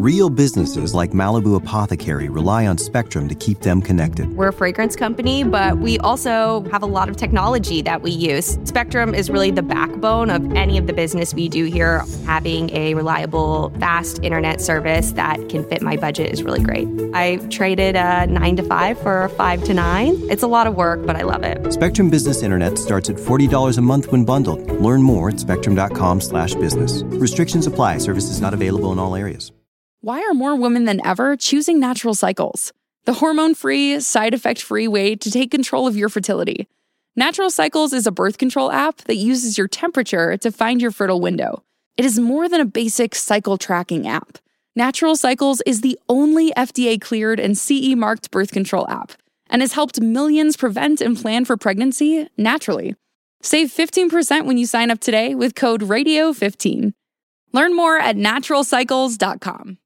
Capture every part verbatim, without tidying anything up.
Real businesses like Malibu Apothecary rely on Spectrum to keep them connected. We're a fragrance company, but we also have a lot of technology that we use. Spectrum is really the backbone of any of the business we do here. Having a reliable, fast internet service that can fit my budget is really great. I traded a nine to five for a five to nine. It's a lot of work, but I love it. Spectrum Business Internet starts at forty dollars a month when bundled. Learn more at spectrum.com slash business. Restrictions apply. Services not available in all areas. Why are more women than ever choosing Natural Cycles? The hormone-free, side-effect-free way to take control of your fertility. Natural Cycles is a birth control app that uses your temperature to find your fertile window. It is more than a basic cycle tracking app. Natural Cycles is the only F D A-cleared and C E-marked birth control app and has helped millions prevent and plan for pregnancy naturally. Save fifteen percent when you sign up today with code radio fifteen. Learn more at natural cycles dot com.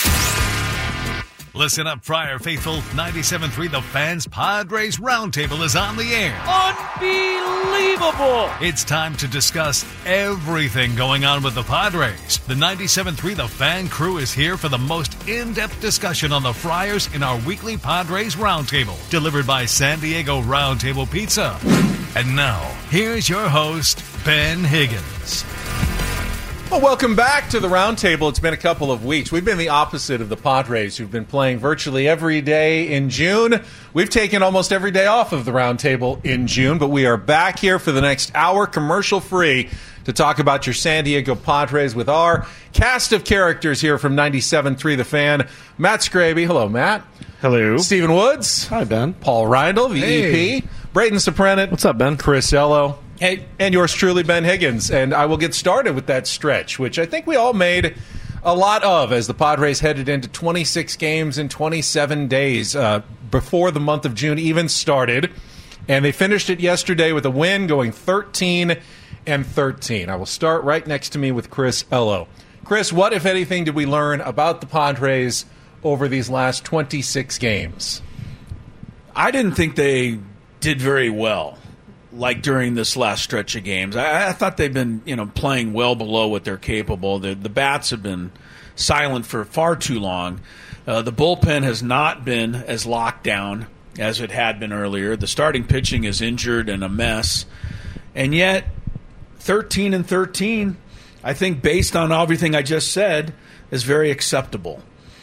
Listen up, Friar Faithful. ninety-seven point three The Fans Padres Roundtable is on the air. Unbelievable! It's time to discuss everything going on with the Padres. The ninety-seven point three The Fan crew is here for the most in-depth discussion on the Friars in our weekly Padres Roundtable, delivered by San Diego Roundtable Pizza. And now, here's your host, Ben Higgins. Well, welcome back to the Roundtable. It's been a couple of weeks. We've been the opposite of the Padres, who've been playing virtually every day in June. We've taken almost every day off of the Roundtable in June, but we are back here for the next hour, commercial-free, to talk about your San Diego Padres with our cast of characters here from ninety-seven point three The Fan. Matt Scraby. Hello, Matt. Hello. Stephen Woods. Hi, Ben. Paul Reindl, the Hey. E P. Braden Sopranit. What's up, Ben? Chris Ello. Hey, and yours truly, Ben Higgins. And I will get started with that stretch, which I think we all made a lot of as the Padres headed into twenty-six games in twenty-seven days uh, before the month of June even started. And they finished it yesterday with a win, going thirteen and thirteen. I will start right next to me with Chris Ello. Chris, what, if anything, did we learn about the Padres over these last twenty-six games? I didn't think they did very well, like during this last stretch of games. I, I thought they've been, you know, playing well below what they're capable. The, the bats have been silent for far too long. Uh, the bullpen has not been as locked down as it had been earlier. The starting pitching is injured and a mess. And yet, thirteen and thirteen, I think based on everything I just said, is very acceptable.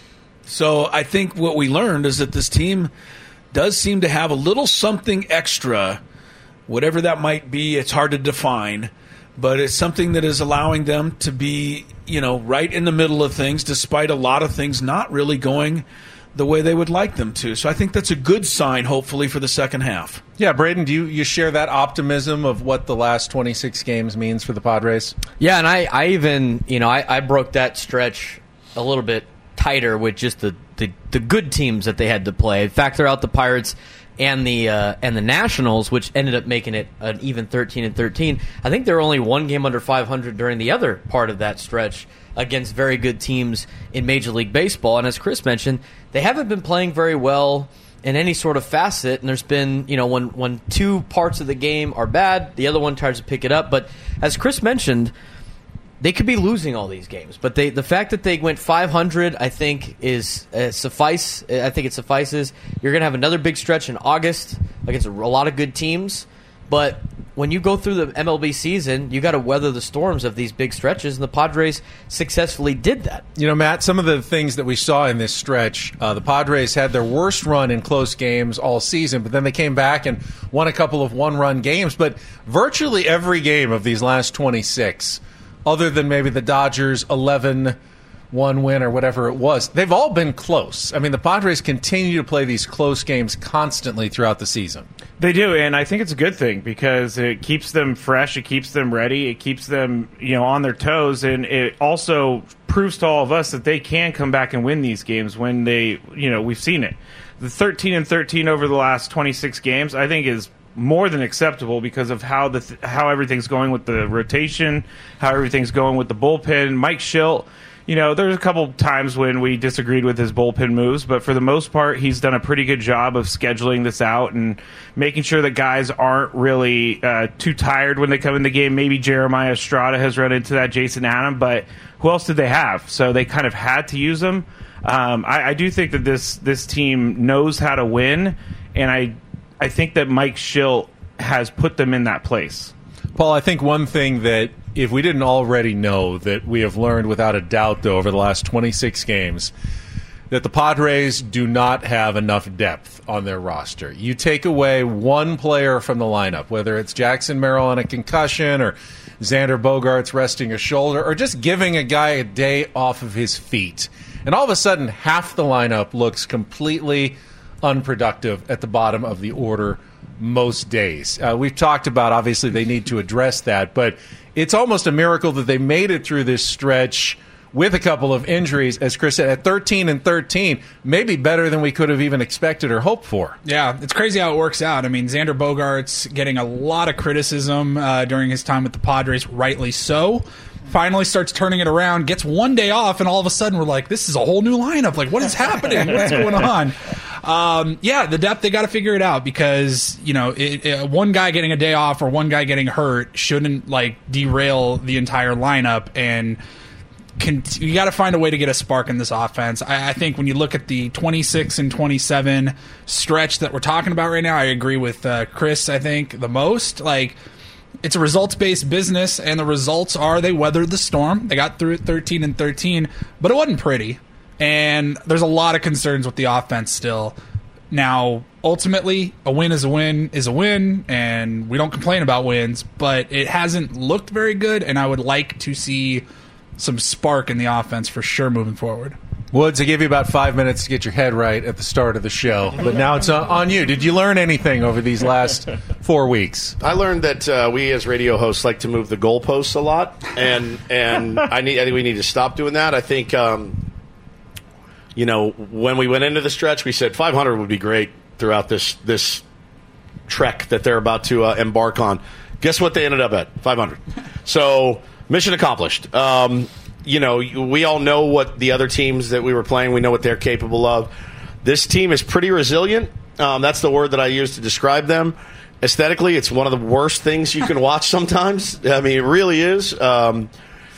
So I think what we learned is that this team does seem to have a little something extra. Whatever that might be, it's hard to define, but it's something that is allowing them to be, you know, right in the middle of things, despite a lot of things not really going the way they would like them to. So I think that's a good sign, hopefully, for the second half. Yeah, Braden, do you, you share that optimism of what the last twenty-six games means for the Padres? Yeah, and I, I even, you know, I, I broke that stretch a little bit tighter with just the, the, the good teams that they had to play. Factor out the Pirates and the uh, and the Nationals, which ended up making it an even thirteen and thirteen. I think they were only one game under five hundred during the other part of that stretch against very good teams in Major League Baseball. And as Chris mentioned, they haven't been playing very well in any sort of facet. And there's been, you know, when, when two parts of the game are bad, the other one tries to pick it up. But as Chris mentioned, they could be losing all these games, but they the fact that they went five hundred, I think, is uh, suffice. I think it suffices. You're going to have another big stretch in August against a, a lot of good teams, but when you go through the M L B season, you got to weather the storms of these big stretches, and the Padres successfully did that. You know, Matt, some of the things that we saw in this stretch, uh, the Padres had their worst run in close games all season, but then they came back and won a couple of one-run games. But virtually every game of these last twenty-six, other than maybe the Dodgers' eleven one win or whatever it was, they've all been close. I mean, the Padres continue to play these close games constantly throughout the season. They do, and I think it's a good thing because it keeps them fresh, it keeps them ready, it keeps them, you know, on their toes, and it also proves to all of us that they can come back and win these games when they, you know, we've seen it. The thirteen and thirteen over the last twenty-six games, I think, is more than acceptable because of how the how everything's going with the rotation, how everything's going with the bullpen. Mike Schilt, you know, there's a couple times when we disagreed with his bullpen moves, but for the most part, he's done a pretty good job of scheduling this out and making sure that guys aren't really uh, too tired when they come in the game. Maybe Jeremiah Estrada has run into that, Jason Adam, but who else did they have? So they kind of had to use them. Um, I, I do think that this this team knows how to win, and I I think that Mike Schilt has put them in that place. Paul, I think one thing that if we didn't already know that we have learned without a doubt, though, over the last twenty-six games, that the Padres do not have enough depth on their roster. You take away one player from the lineup, whether it's Jackson Merrill on a concussion or Xander Bogaerts resting a shoulder or just giving a guy a day off of his feet. And all of a sudden, half the lineup looks completely unproductive at the bottom of the order most days. Uh, we've talked about, obviously, they need to address that, but it's almost a miracle that they made it through this stretch with a couple of injuries, as Chris said, at thirteen and thirteen, maybe better than we could have even expected or hoped for. Yeah, it's crazy how it works out. I mean, Xander Bogaerts getting a lot of criticism uh, during his time with the Padres, rightly so. Finally starts turning it around, gets one day off, and all of a sudden we're like, this is a whole new lineup. Like, what is happening? What's going on? Um, yeah, the depth, they got to figure it out because, you know, it, it, one guy getting a day off or one guy getting hurt shouldn't, like, derail the entire lineup. And can, you got to find a way to get a spark in this offense. I, I think when you look at the twenty-six and twenty-seven stretch that we're talking about right now, I agree with uh, Chris, I think, the most. Like, it's a results-based business, and the results are they weathered the storm. They got through it thirteen and thirteen, but it wasn't pretty. And there's a lot of concerns with the offense still. Now, ultimately, a win is a win is a win, and we don't complain about wins, but it hasn't looked very good, and I would like to see some spark in the offense for sure moving forward. Woods, I gave you about five minutes to get your head right at the start of the show, but now it's on you. Did you learn anything over these last four weeks? I learned that uh, we as radio hosts like to move the goalposts a lot, and and I need I think we need to stop doing that. I think, um, you know, when we went into the stretch, we said five hundred would be great throughout this this trek that they're about to uh, embark on. Guess what they ended up at? five hundred. So mission accomplished. Um, You know, we all know what the other teams that we were playing, we know what they're capable of. This team is pretty resilient. Um, that's the word that I use to describe them. Aesthetically, it's one of the worst things you can watch sometimes. I mean, it really is. Um,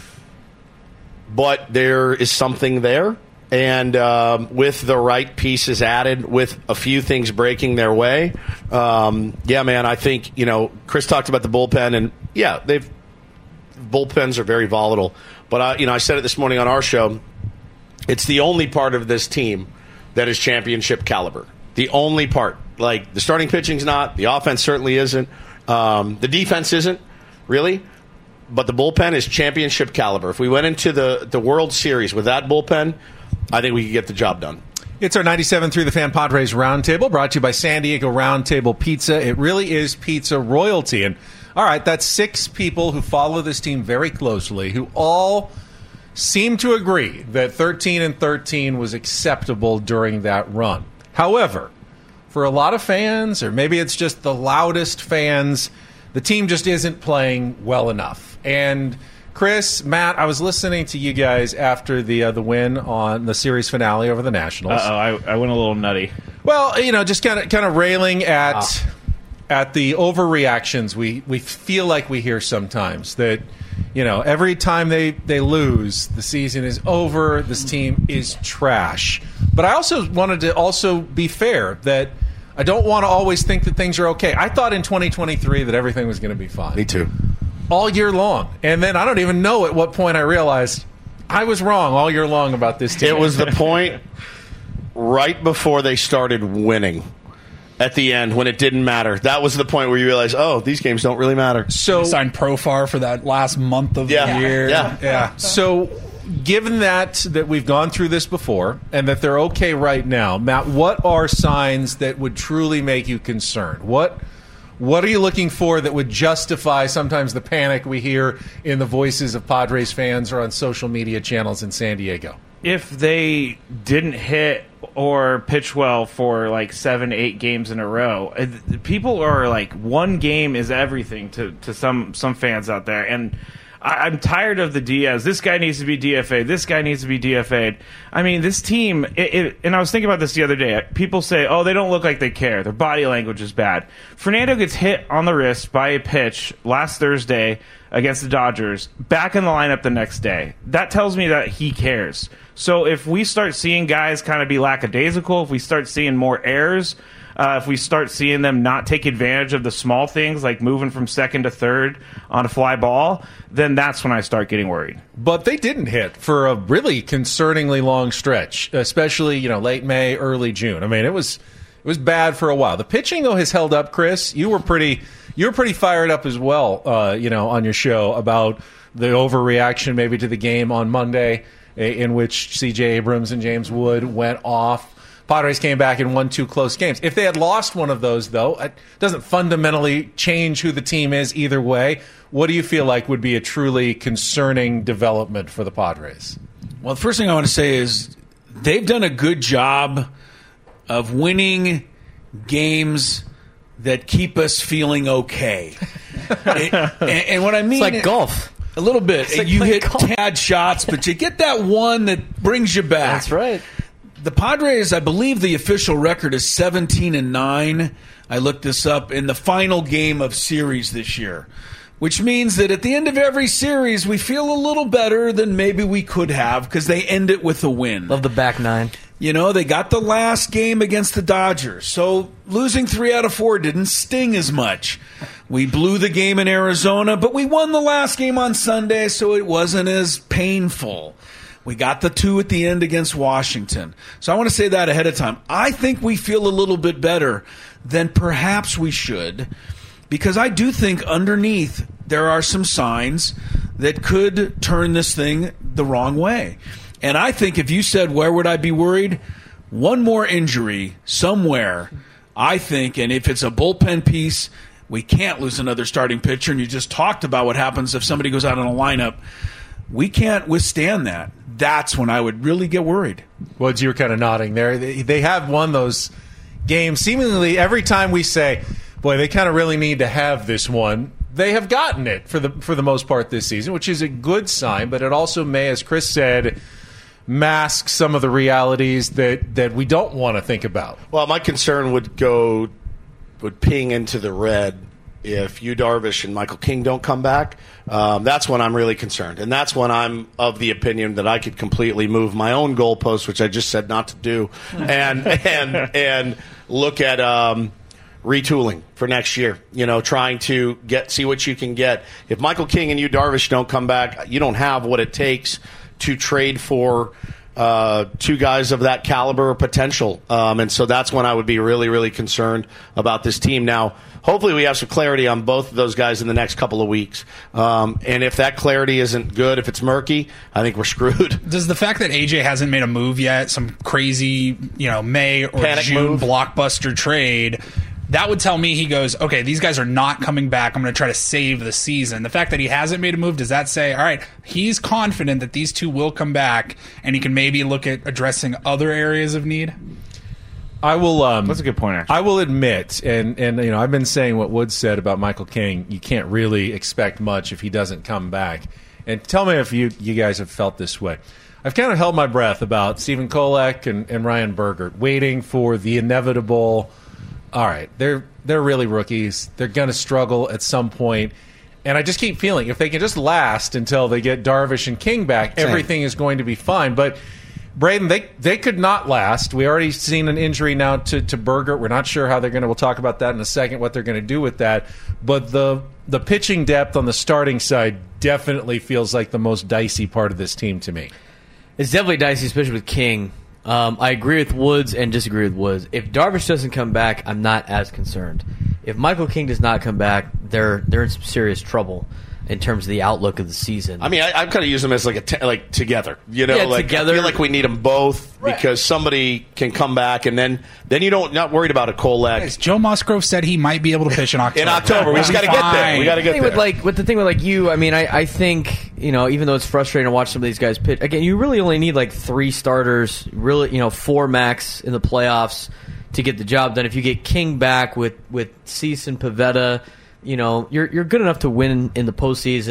but there is something there. And um, with the right pieces added, with a few things breaking their way, um, yeah, man, I think, you know, Chris talked about the bullpen, and, yeah, they've bullpens are very volatile. But, I, you know, I said it this morning on our show. It's the only part of this team that is championship caliber. The only part. Like, the starting pitching's not. The offense certainly isn't. Um, the defense isn't, really. But the bullpen is championship caliber. If we went into the, the World Series with that bullpen, I think we could get the job done. It's our ninety-seven point three The Fan Padres Roundtable, brought to you by San Diego Roundtable Pizza. It really is pizza royalty. And all right, that's six people who follow this team very closely, who all seem to agree that thirteen and thirteen was acceptable during that run. However, for a lot of fans, or maybe it's just the loudest fans, the team just isn't playing well enough. And Chris, Matt, I was listening to you guys after the uh, the win on the series finale over the Nationals. Uh-oh, I, I went a little nutty. Well, you know, just kind of kind of railing at... Ah. At the overreactions we, we feel like we hear sometimes that, you know, every time they, they lose, the season is over, this team is trash. But I also wanted to also be fair that I don't want to always think that things are okay. I thought in twenty twenty-three that everything was going to be fine. Me too. All year long. And then I don't even know at what point I realized I was wrong all year long about this team. It was the point right before they started winning. At the end, when it didn't matter. That was the point where you realize, oh, these games don't really matter. So they signed Profar for that last month of yeah, the year. Yeah, yeah. So given that that we've gone through this before and that they're okay right now, Matt, what are signs that would truly make you concerned? What what are you looking for that would justify sometimes the panic we hear in the voices of Padres fans or on social media channels in San Diego? If they didn't hit or pitch well for like seven, eight games in a row, people are like, one game is everything to, to some some fans out there. And I, I'm tired of the Diaz. This guy needs to be D F A'd. This guy needs to be D F A'd. I mean, this team, it, it, and I was thinking about this the other day. People say, oh, they don't look like they care. Their body language is bad. Fernando gets hit on the wrist by a pitch last Thursday against the Dodgers, back in the lineup the next day. That tells me that he cares. So if we start seeing guys kind of be lackadaisical, if we start seeing more errors, Uh, if we start seeing them not take advantage of the small things like moving from second to third on a fly ball, then that's when I start getting worried. But they didn't hit for a really concerningly long stretch, especially, you know, late May, early June. I mean, it was it was bad for a while. The pitching, though, has held up, Chris. You were pretty you were pretty fired up as well, uh, you know, on your show about the overreaction maybe to the game on Monday in which C J Abrams and James Wood went off. Padres came back and won two close games. If they had lost one of those, though, it doesn't fundamentally change who the team is either way. What do you feel like would be a truly concerning development for the Padres? Well, the first thing I want to say is they've done a good job of winning games that keep us feeling okay. and, and what I mean... It's like golf. A little bit. Like you hit golf. tad shots, but you get that one that brings you back. That's right. The Padres, I believe the official record is seventeen and nine. I looked this up in the final game of series this year, which means that at the end of every series, we feel a little better than maybe we could have because they end it with a win. Love the back nine. You know, they got the last game against the Dodgers, so losing three out of four didn't sting as much. We blew the game in Arizona, but we won the last game on Sunday, so it wasn't as painful. We got the two at the end against Washington. So I want to say that ahead of time. I think we feel a little bit better than perhaps we should, because I do think underneath there are some signs that could turn this thing the wrong way. And I think if you said, where would I be worried? One more injury somewhere, I think, and if it's a bullpen piece, we can't lose another starting pitcher, and you just talked about what happens if somebody goes out in a lineup. We can't withstand that. That's when I would really get worried. Woods, you were kind of nodding there. They, they have won those games. Seemingly every time we say, boy, they kind of really need to have this one, they have gotten it for the for the most part this season, which is a good sign, but it also may, as Chris said, mask some of the realities that, that we don't want to think about. Well, my concern would go, would ping into the red if Yu Darvish and Michael King don't come back. Um, that's when I'm really concerned. And that's when I'm of the opinion that I could completely move my own goalpost, which I just said not to do, and and and look at um, retooling for next year. You know, trying to get see what you can get. If Michael King and Yu Darvish don't come back, you don't have what it takes to trade for uh, two guys of that caliber or potential. Um, and so that's when I would be really, really concerned about this team. Now, hopefully we have some clarity on both of those guys in the next couple of weeks. Um, and if that clarity isn't good, if it's murky, I think we're screwed. Does the fact that A J hasn't made a move yet, some crazy, you know, May or Panic June move. blockbuster trade, that would tell me he goes, okay, these guys are not coming back. I'm going to try to save the season. The fact that he hasn't made a move, does that say, all right, he's confident that these two will come back and he can maybe look at addressing other areas of need? I will. Um, That's a good point, actually. I will admit, and and you know, I've been saying what Woods said about Michael King. You can't really expect much if he doesn't come back. And tell me if you you guys have felt this way. I've kind of held my breath about Stephen Kolek and, and Ryan Bergert, waiting for the inevitable. All right, they're they're really rookies. They're going to struggle at some point. And I just keep feeling if they can just last until they get Darvish and King back, Same. everything is going to be fine. But Braden, they they could not last. We already seen an injury now to, to Bergert. We're not sure how they're going to. We'll talk about that in a second, what they're going to do with that. But the the pitching depth on the starting side definitely feels like the most dicey part of this team to me. It's definitely dicey, especially with King. Um, I agree with Woods and disagree with Woods. If Darvish doesn't come back, I'm not as concerned. If Michael King does not come back, they're they're in some serious trouble in terms of the outlook of the season. I mean, I, I kind of use them as like a te- like together, you know, Yeah, like together. I feel like we need them both Right. because somebody can come back and then then you don't not worried about a Kolek Guys, Joe Musgrove said he might be able to pitch in October. in October. We just got to get there. We got to The get thing there. with like with the thing with like you, I mean, I, I think you know, even though it's frustrating to watch some of these guys pitch, again, you really only need like three starters, really, you know, four max in the playoffs to get the job done. If you get King back with with Cease and Pivetta, you know, you're you're good enough to win in the postseason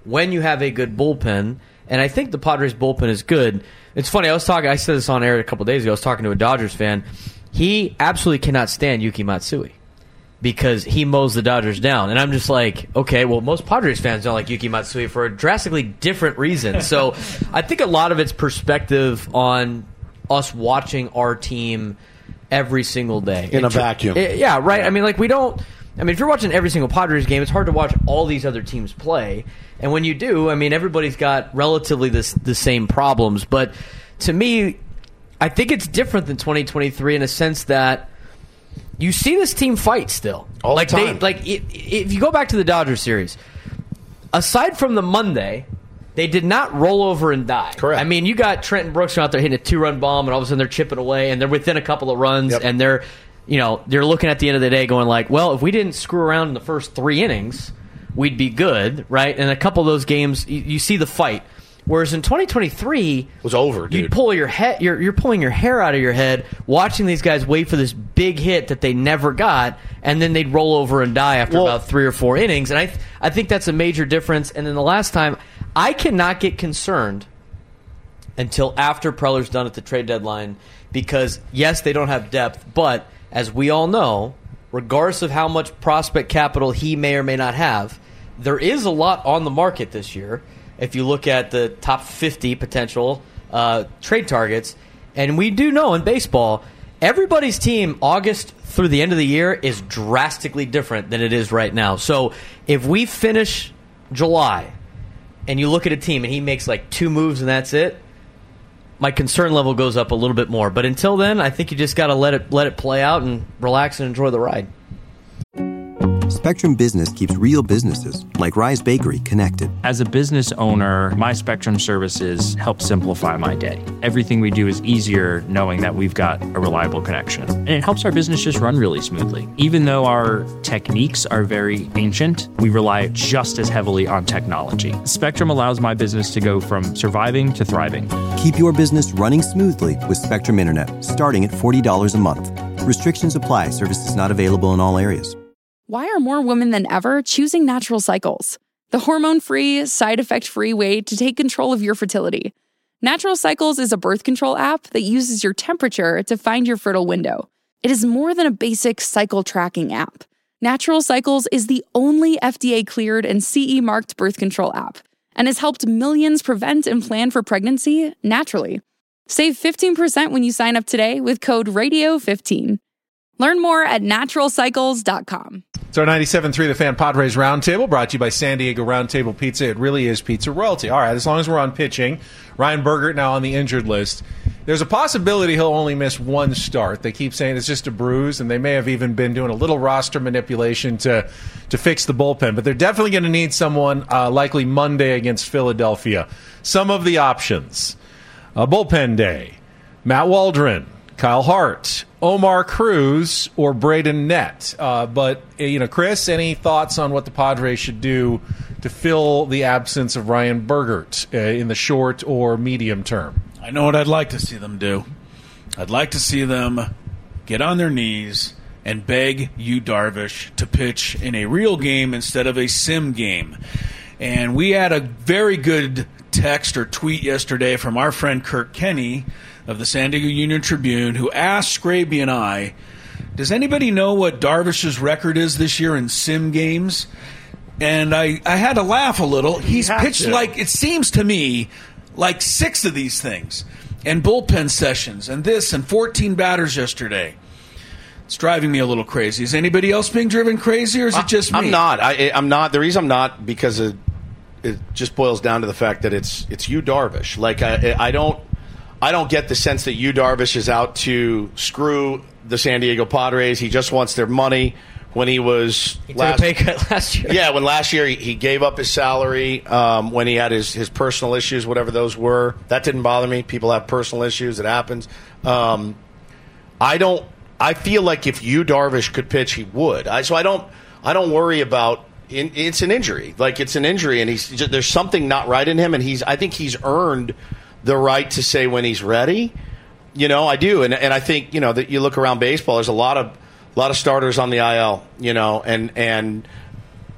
when you have a good bullpen. And I think the Padres bullpen is good. It's funny. I was talking. I said this on air a couple days ago. I was talking to a Dodgers fan. He absolutely cannot stand Yuki Matsui because he mows the Dodgers down. And I'm just like, okay, well, most Padres fans don't like Yuki Matsui for a drastically different reason. So I think a lot of it's perspective on us watching our team every single day. In a vacuum. It, yeah, right. Yeah. I mean, like, we don't... I mean, if you're watching every single Padres game, it's hard to watch all these other teams play. And when you do, I mean, everybody's got relatively this, the same problems. But to me, I think it's different than twenty twenty-three in a sense that you see this team fight still. All like the time. They, like it, if you go back to the Dodgers series, aside from the Monday, they did not roll over and die. Correct. I mean, you got Trenton Brooks out there hitting a two-run bomb, and all of a sudden they're chipping away, and they're within a couple of runs, Yep. and they're, you know, they're looking at the end of the day going like, well, if we didn't screw around in the first three innings, we'd be good, right? And a couple of those games, you, you see the fight. Whereas in twenty twenty-three, It was over, dude. you pull your head, you're, you're pulling your hair out of your head watching these guys wait for this big hit that they never got, and then they'd roll over and die after Well- about three or four innings. And I, th- I think that's a major difference. And then the last time, I cannot get concerned until after Preller's done at the trade deadline because, yes, they don't have depth, but as we all know, regardless of how much prospect capital he may or may not have, there is a lot on the market this year. If you look at the top fifty potential uh, trade targets, and we do know in baseball, everybody's team August through the end of the year is drastically different than it is right now. So if we finish July and you look at a team and he makes like two moves and that's it, my concern level goes up a little bit more. But until then, I think you just got to let it let it play out and relax and enjoy the ride. Spectrum Business keeps real businesses, like Rise Bakery, connected. As a business owner, my Spectrum services help simplify my day. Everything we do is easier knowing that we've got a reliable connection. And it helps our business just run really smoothly. Even though our techniques are very ancient, we rely just as heavily on technology. Spectrum allows my business to go from surviving to thriving. Keep your business running smoothly with Spectrum Internet, starting at forty dollars a month. Restrictions apply. Services not available in all areas. Why are more women than ever choosing Natural Cycles? The hormone-free, side-effect-free way to take control of your fertility. Natural Cycles is a birth control app that uses your temperature to find your fertile window. It is more than a basic cycle tracking app. Natural Cycles is the only F D A-cleared and C E-marked birth control app and has helped millions prevent and plan for pregnancy naturally. Save fifteen percent when you sign up today with code radio fifteen. Learn more at natural cycles dot com. It's our ninety-seven point three The Fan Padres Roundtable, brought to you by San Diego Roundtable Pizza. It really is pizza royalty. All right, as long as we're on pitching, Ryan Bergert now on the injured list. There's a possibility he'll only miss one start. They keep saying it's just a bruise, and they may have even been doing a little roster manipulation to, to fix the bullpen. But they're definitely going to need someone uh, likely Monday against Philadelphia. Some of the options. A bullpen day. Matt Waldron, Kyle Hart, Omar Cruz, or Braden Nett. Uh, but, you know, Chris, any thoughts on what the Padres should do to fill the absence of Ryan Bergert uh, in the short or medium term? I know what I'd like to see them do. I'd like to see them get on their knees and beg Yu Darvish to pitch in a real game instead of a sim game. And we had a very good text or tweet yesterday from our friend Kirk Kenny of the San Diego Union Tribune, who asked Scraby and I, does anybody know what Darvish's record is this year in sim games? And I, I had to laugh a little. He's pitched to. like, it seems to me, like six of these things. And bullpen sessions, and this, and fourteen batters yesterday. It's driving me a little crazy. Is anybody else being driven crazy, or is it just me? I'm not. I, I'm not. The reason I'm not, because it, it just boils down to the fact that it's it's Yu Darvish. Like, I, I don't... I don't get the sense that Yu Darvish is out to screw the San Diego Padres. He just wants their money. When he was he last, took a pay cut last year. Yeah, when last year he, he gave up his salary um, when he had his, his personal issues, whatever those were. That didn't bother me. People have personal issues. It happens. Um, I don't. I feel like if Yu Darvish could pitch, he would. I, so I don't. I don't worry about. In, it's an injury. Like, it's an injury, and he's there's something not right in him, and he's. I think he's earned the right to say when he's ready. You know, I do, and and I think, you know, that you look around baseball, there's a lot of a lot of starters on the I L, you know, and and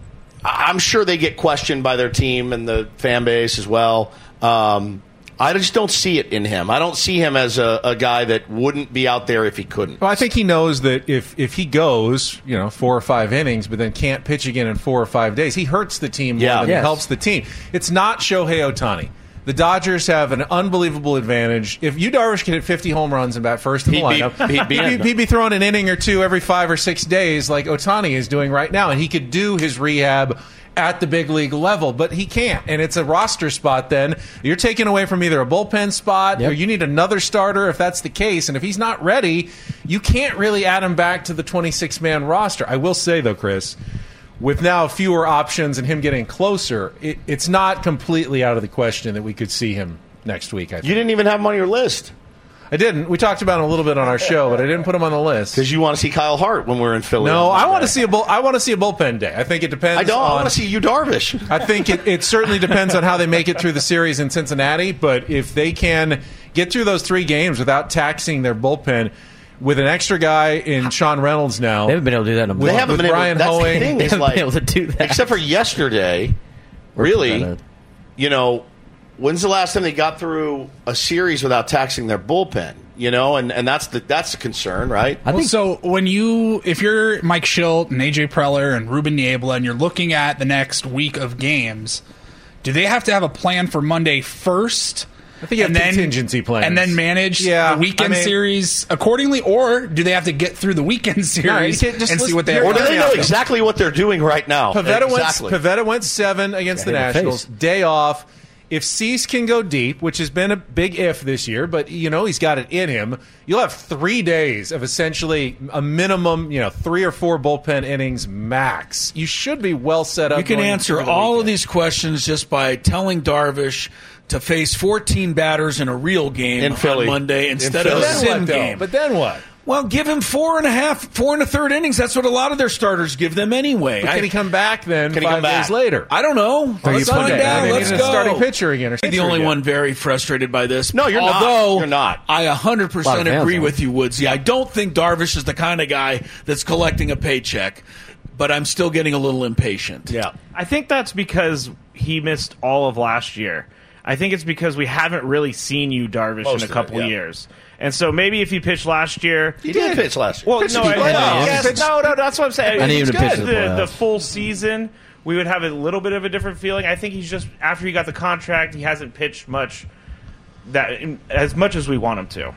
I'm sure they get questioned by their team and the fan base as well. Um, I just don't see it in him. I don't see him as a, a guy that wouldn't be out there if he couldn't. Well, I think he knows that if, if he goes, you know, four or five innings, but then can't pitch again in four or five days, he hurts the team more Yeah. than Yes. he helps the team. It's not Shohei Ohtani. The Dodgers have an unbelievable advantage. If Yu Darvish could hit fifty home runs and bat first in the He'd be- lineup, he'd be in. he'd be throwing an inning or two every five or six days like Ohtani is doing right now, and he could do his rehab at the big league level, but he can't, and it's a roster spot then. You're taking away from either a bullpen spot Yep. or you need another starter if that's the case, and if he's not ready, you can't really add him back to the twenty-six man roster. I will say, though, Chris, with now fewer options and him getting closer, it, it's not completely out of the question that we could see him next week, I think. You didn't even have him on your list. I didn't. We talked about him a little bit on our show, but I didn't put him on the list. Because you want to see Kyle Hart when we're in Philly. No, on I want Monday. to see a bull, I want to see a bullpen day. I think it depends. I don't. On, I want to see you, Darvish. I think it, it certainly depends on how they make it through the series in Cincinnati. But if they can get through those three games without taxing their bullpen, with an extra guy in Sean Reynolds now, They haven't been able to do that in a With- They month. haven't with been able. Brian That's Hoeing, the thing. They Is haven't like, been able to do that. except for yesterday, really. You know, when's the last time they got through a series without taxing their bullpen? You know, and, and that's the that's the concern, right? I Well, think so when you, if you're Mike Schilt and A J Preller and Ruben Niebla, and you're looking at the next week of games, do they have to have a plan for Monday first? I think you have and then- contingency plans. and then manage Yeah, the weekend I mean- series accordingly, or do they have to get through the weekend series can't just and see listen- what they you're- have? Or do to they know exactly what they're doing right now? Pavetta exactly. went Pavetta went seven against Yeah, the hit the Nationals. face. Day off. If Cease can go deep, which has been a big if this year, but you know he's got it in him, you'll have three days of essentially a minimum, you know, three or four bullpen innings max. You should be well set up. You can going answer into the all of weekend. these questions just by telling Darvish to face fourteen batters in a real game In Philly. on Monday In instead Philly. of a Then sim what, though? game. But then what? Well, give him four and a half, four and a third innings. That's what a lot of their starters give them anyway. But can I, he come back then Can he five come back? days later? I don't know. Are Let's you find Sunday? out. I mean, Let's he's go. a starting pitcher again. Or I'm the pitcher only again. one very frustrated by this. No, you're not. Although, You're not. I one hundred A lot percent of fans agree are. with you, Woodsy. I don't think Darvish is the kind of guy that's collecting a paycheck, but I'm still getting a little impatient. Yeah. I think that's because he missed all of last year. I think it's because we haven't really seen you, Darvish, Most in of a couple it, yeah. years. And so maybe if he pitched last year, He did pitch last year. well, Pitched no, in I, the playoffs. no, yes, Pitched- no, no, that's what I'm saying. I need If him to he pitch pitched in the the, the playoffs. full season, we would have a little bit of a different feeling. I think he's just after he got the contract, he hasn't pitched much that as much as we want him to.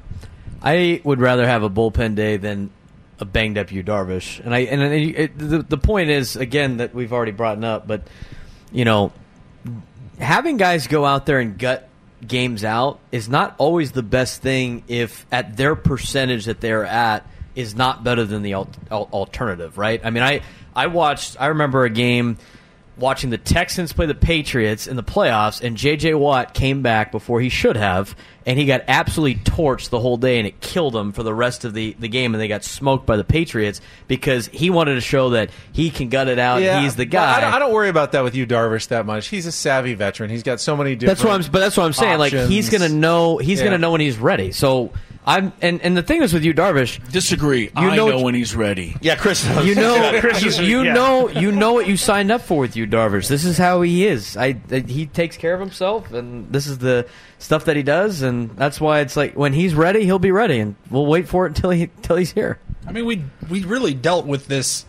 I would rather have a bullpen day than a banged up Yu Darvish. And I and it, it, the the point is again that we've already brought up, but you know, having guys go out there and gut games out is not always the best thing if at their percentage that they're at is not better than the al- al- alternative, right? I mean, I I watched I remember a game watching the Texans play the Patriots in the playoffs, and J J. Watt came back before he should have, and he got absolutely torched the whole day, and it killed him for the rest of the, the game, and they got smoked by the Patriots because he wanted to show that he can gut it out, Yeah, he's the but guy. I don't, I don't worry about that with you, Darvish, that much. He's a savvy veteran. He's got so many different. That's what I'm. But that's what I'm saying. Like he's options. gonna know. He's Yeah. gonna know when he's ready. So I'm. And, and the thing is with you, Darvish. Disagree. I know- know, when he's ready. Yeah, Chris knows. You know, Chris you, is- you yeah. know, you know what you signed up for with you, Darvish. This is how he is. I, I he takes care of himself, and this is the stuff that he does, and that's why it's like when he's ready, he'll be ready, and we'll wait for it until he until he's here. I mean, we we really dealt with this.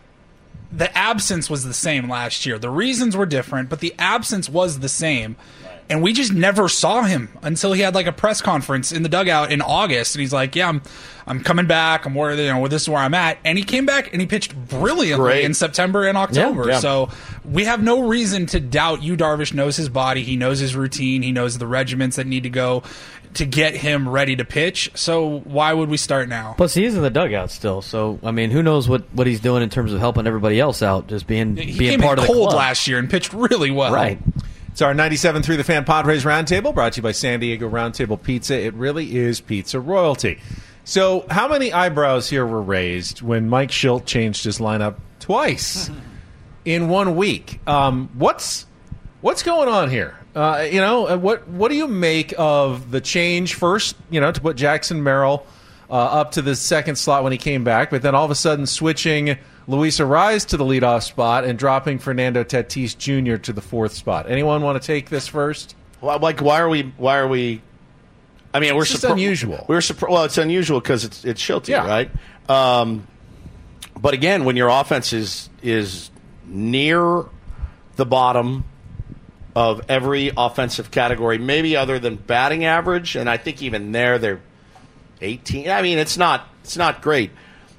The absence was the same last year. The reasons were different, but the absence was the same. And we just never saw him until he had like a press conference in the dugout in August, and he's like, "Yeah, I'm, I'm coming back. I'm where you know this is where I'm at." And he came back and he pitched brilliantly Great. in September and October. Yeah, yeah. So we have no reason to doubt you. Darvish knows his body. He knows his routine. He knows the regiments that need to go to get him ready to pitch. So why would we start now? Plus, he is in the dugout still, so I mean, who knows what, what he's doing in terms of helping everybody else out, just being He being came part in of the cold club. last year and pitched really well. Right. It's our ninety-seven point three The Fan Padres Roundtable, brought to you by San Diego Roundtable Pizza. It really is pizza royalty. So how many eyebrows here were raised when Mike Schilt changed his lineup twice in one week? Um, what's what's going on here? Uh, you know, uh, what what do you make of the change first, you know, to put Jackson Merrill uh, up to the second slot when he came back, but then all of a sudden switching Luis Arraez to the leadoff spot and dropping Fernando Tatis Junior to the fourth spot. Anyone want to take this first? Well, like, why are we? Why are we? I mean, we're it's just surpri- unusual. We're surpri- well, it's unusual because it's it's Schulte, Yeah. right? Um, but again, when your offense is is near the bottom of every offensive category, maybe other than batting average, and I think even there they're eighteen. I mean, it's not it's not great.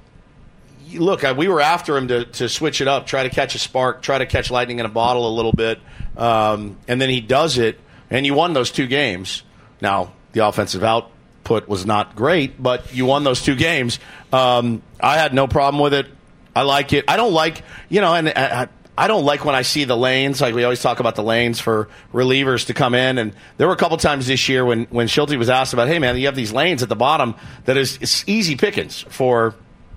You look, I, we were after him to, to switch it up, try to catch a spark, try to catch lightning in a bottle a little bit, um, and then he does it, and you won those two games. Now, the offensive output was not great, but you won those two games. Um, I had no problem with it. I like it. I don't like, you know, and I, I don't like when I see the lanes. Like we always talk about the lanes for relievers to come in. And there were a couple times this year when, when Schulte was asked about, hey, man, you have these lanes at the bottom that is it's easy pickings for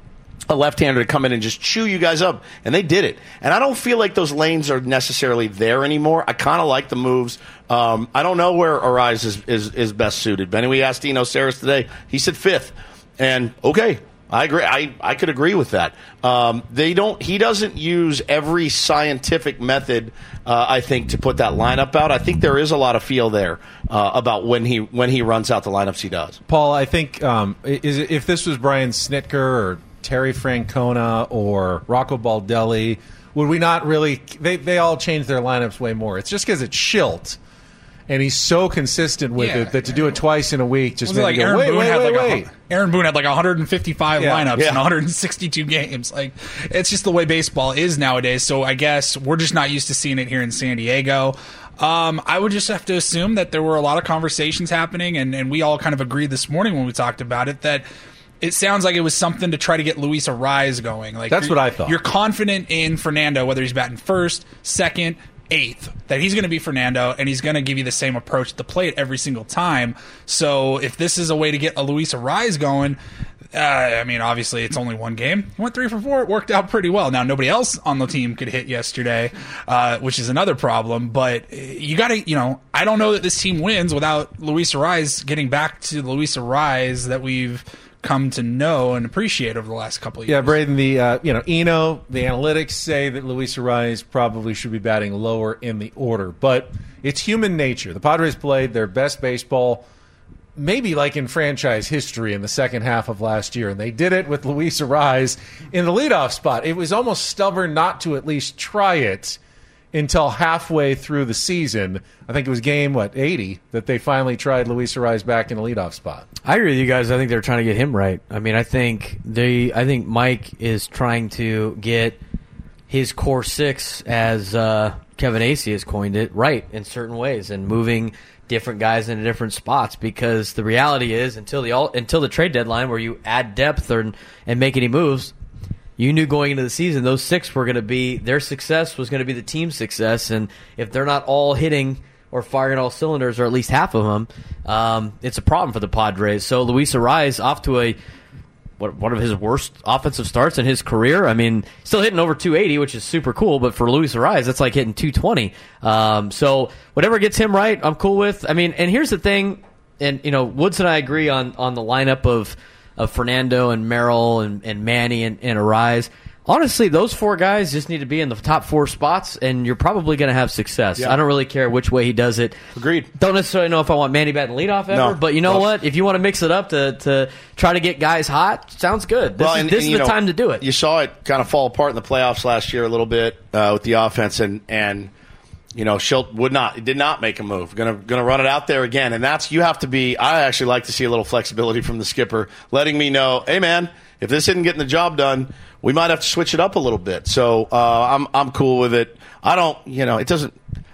a left-hander to come in and just chew you guys up, and they did it. And I don't feel like those lanes are necessarily there anymore. I kind of like the moves. Um, I don't know where Arraez is, is, is best suited. Benny, we asked Dino Saris today. He said fifth. And, okay, I agree. I, I could agree with that. Um, they don't. He doesn't use every scientific method, uh, I think, to put that lineup out. I think there is a lot of feel there uh, about when he when he runs out the lineups he does. Paul, I think um, is it, if this was Brian Snitker or Terry Francona or Rocco Baldelli, would we not really they, – they all change their lineups way more. It's just because it's Schilt, and he's so consistent with Yeah. it that to do it twice in a week just Was it made like you go, Aaron wait, Boone wait, had wait, like wait. a, Aaron Boone had like one hundred fifty-five Yeah. lineups Yeah. in one hundred sixty-two games. Like it's just the way baseball is nowadays. So I guess we're just not used to seeing it here in San Diego. Um, I would just have to assume that there were a lot of conversations happening, and, and we all kind of agreed this morning when we talked about it that it sounds like it was something to try to get Luis Arraez going. Like That's what I thought. You're confident in Fernando, whether he's batting first, second, eighth, that he's going to be Fernando, and he's going to give you the same approach at the plate every single time. So if this is a way to get a Luis Arraez going, uh, I mean, obviously it's only one game. He went three for four. It worked out pretty well. Now, nobody else on the team could hit yesterday, uh, which is another problem. But you got to, you know, I don't know that this team wins without Luis Arraez getting back to the Luis Arraez that we've come to know and appreciate over the last couple of years. Yeah, Braden, the uh, you know, Eno, the analytics say that Luis Arraez probably should be batting lower in the order, but it's human nature. The Padres played their best baseball maybe like in franchise history in the second half of last year, and they did it with Luis Arraez in the leadoff spot. It was almost stubborn not to at least try it until halfway through the season. I think it was game, what, eighty, that they finally tried Luis Arraez back in the leadoff spot. I agree with you guys. I think they're trying to get him right. I mean, I think they. I think Mike is trying to get his core six, as uh, Kevin Acee has coined it, right in certain ways, and moving different guys into different spots. Because the reality is, until the until the trade deadline, where you add depth or, and make any moves, you knew going into the season those six were going to be their success was going to be the team's success, and if they're not all hitting or firing all cylinders, or at least half of them, um, it's a problem for the Padres. So Luis Arraez off to a what, one of his worst offensive starts in his career. I mean, still hitting over two eighty, which is super cool, but for Luis Arraez, that's like hitting two twenty. Um, so whatever gets him right, I'm cool with. I mean, and here's the thing, and you know, Woods and I agree on on the lineup of of Fernando and Merrill and, and Manny and, and Arraez. Honestly, those four guys just need to be in the top four spots, and you're probably going to have success. Yeah. I don't really care which way he does it. Agreed. Don't necessarily know if I want Manny batting leadoff ever, No. but you know No. what? If you want to mix it up to, to try to get guys hot, sounds good. This Well, is, and- this and, is you the know, time to do it. You saw it kind of fall apart in the playoffs last year a little bit uh, with the offense, and and you know Schilt would not did not make a move. Gonna gonna run it out there again, and that's you have to be. I actually like to see a little flexibility from the skipper, letting me know, hey man, if this isn't getting the job done, we might have to switch it up a little bit. So uh, I'm I'm cool with it. I don't, you know, it doesn't.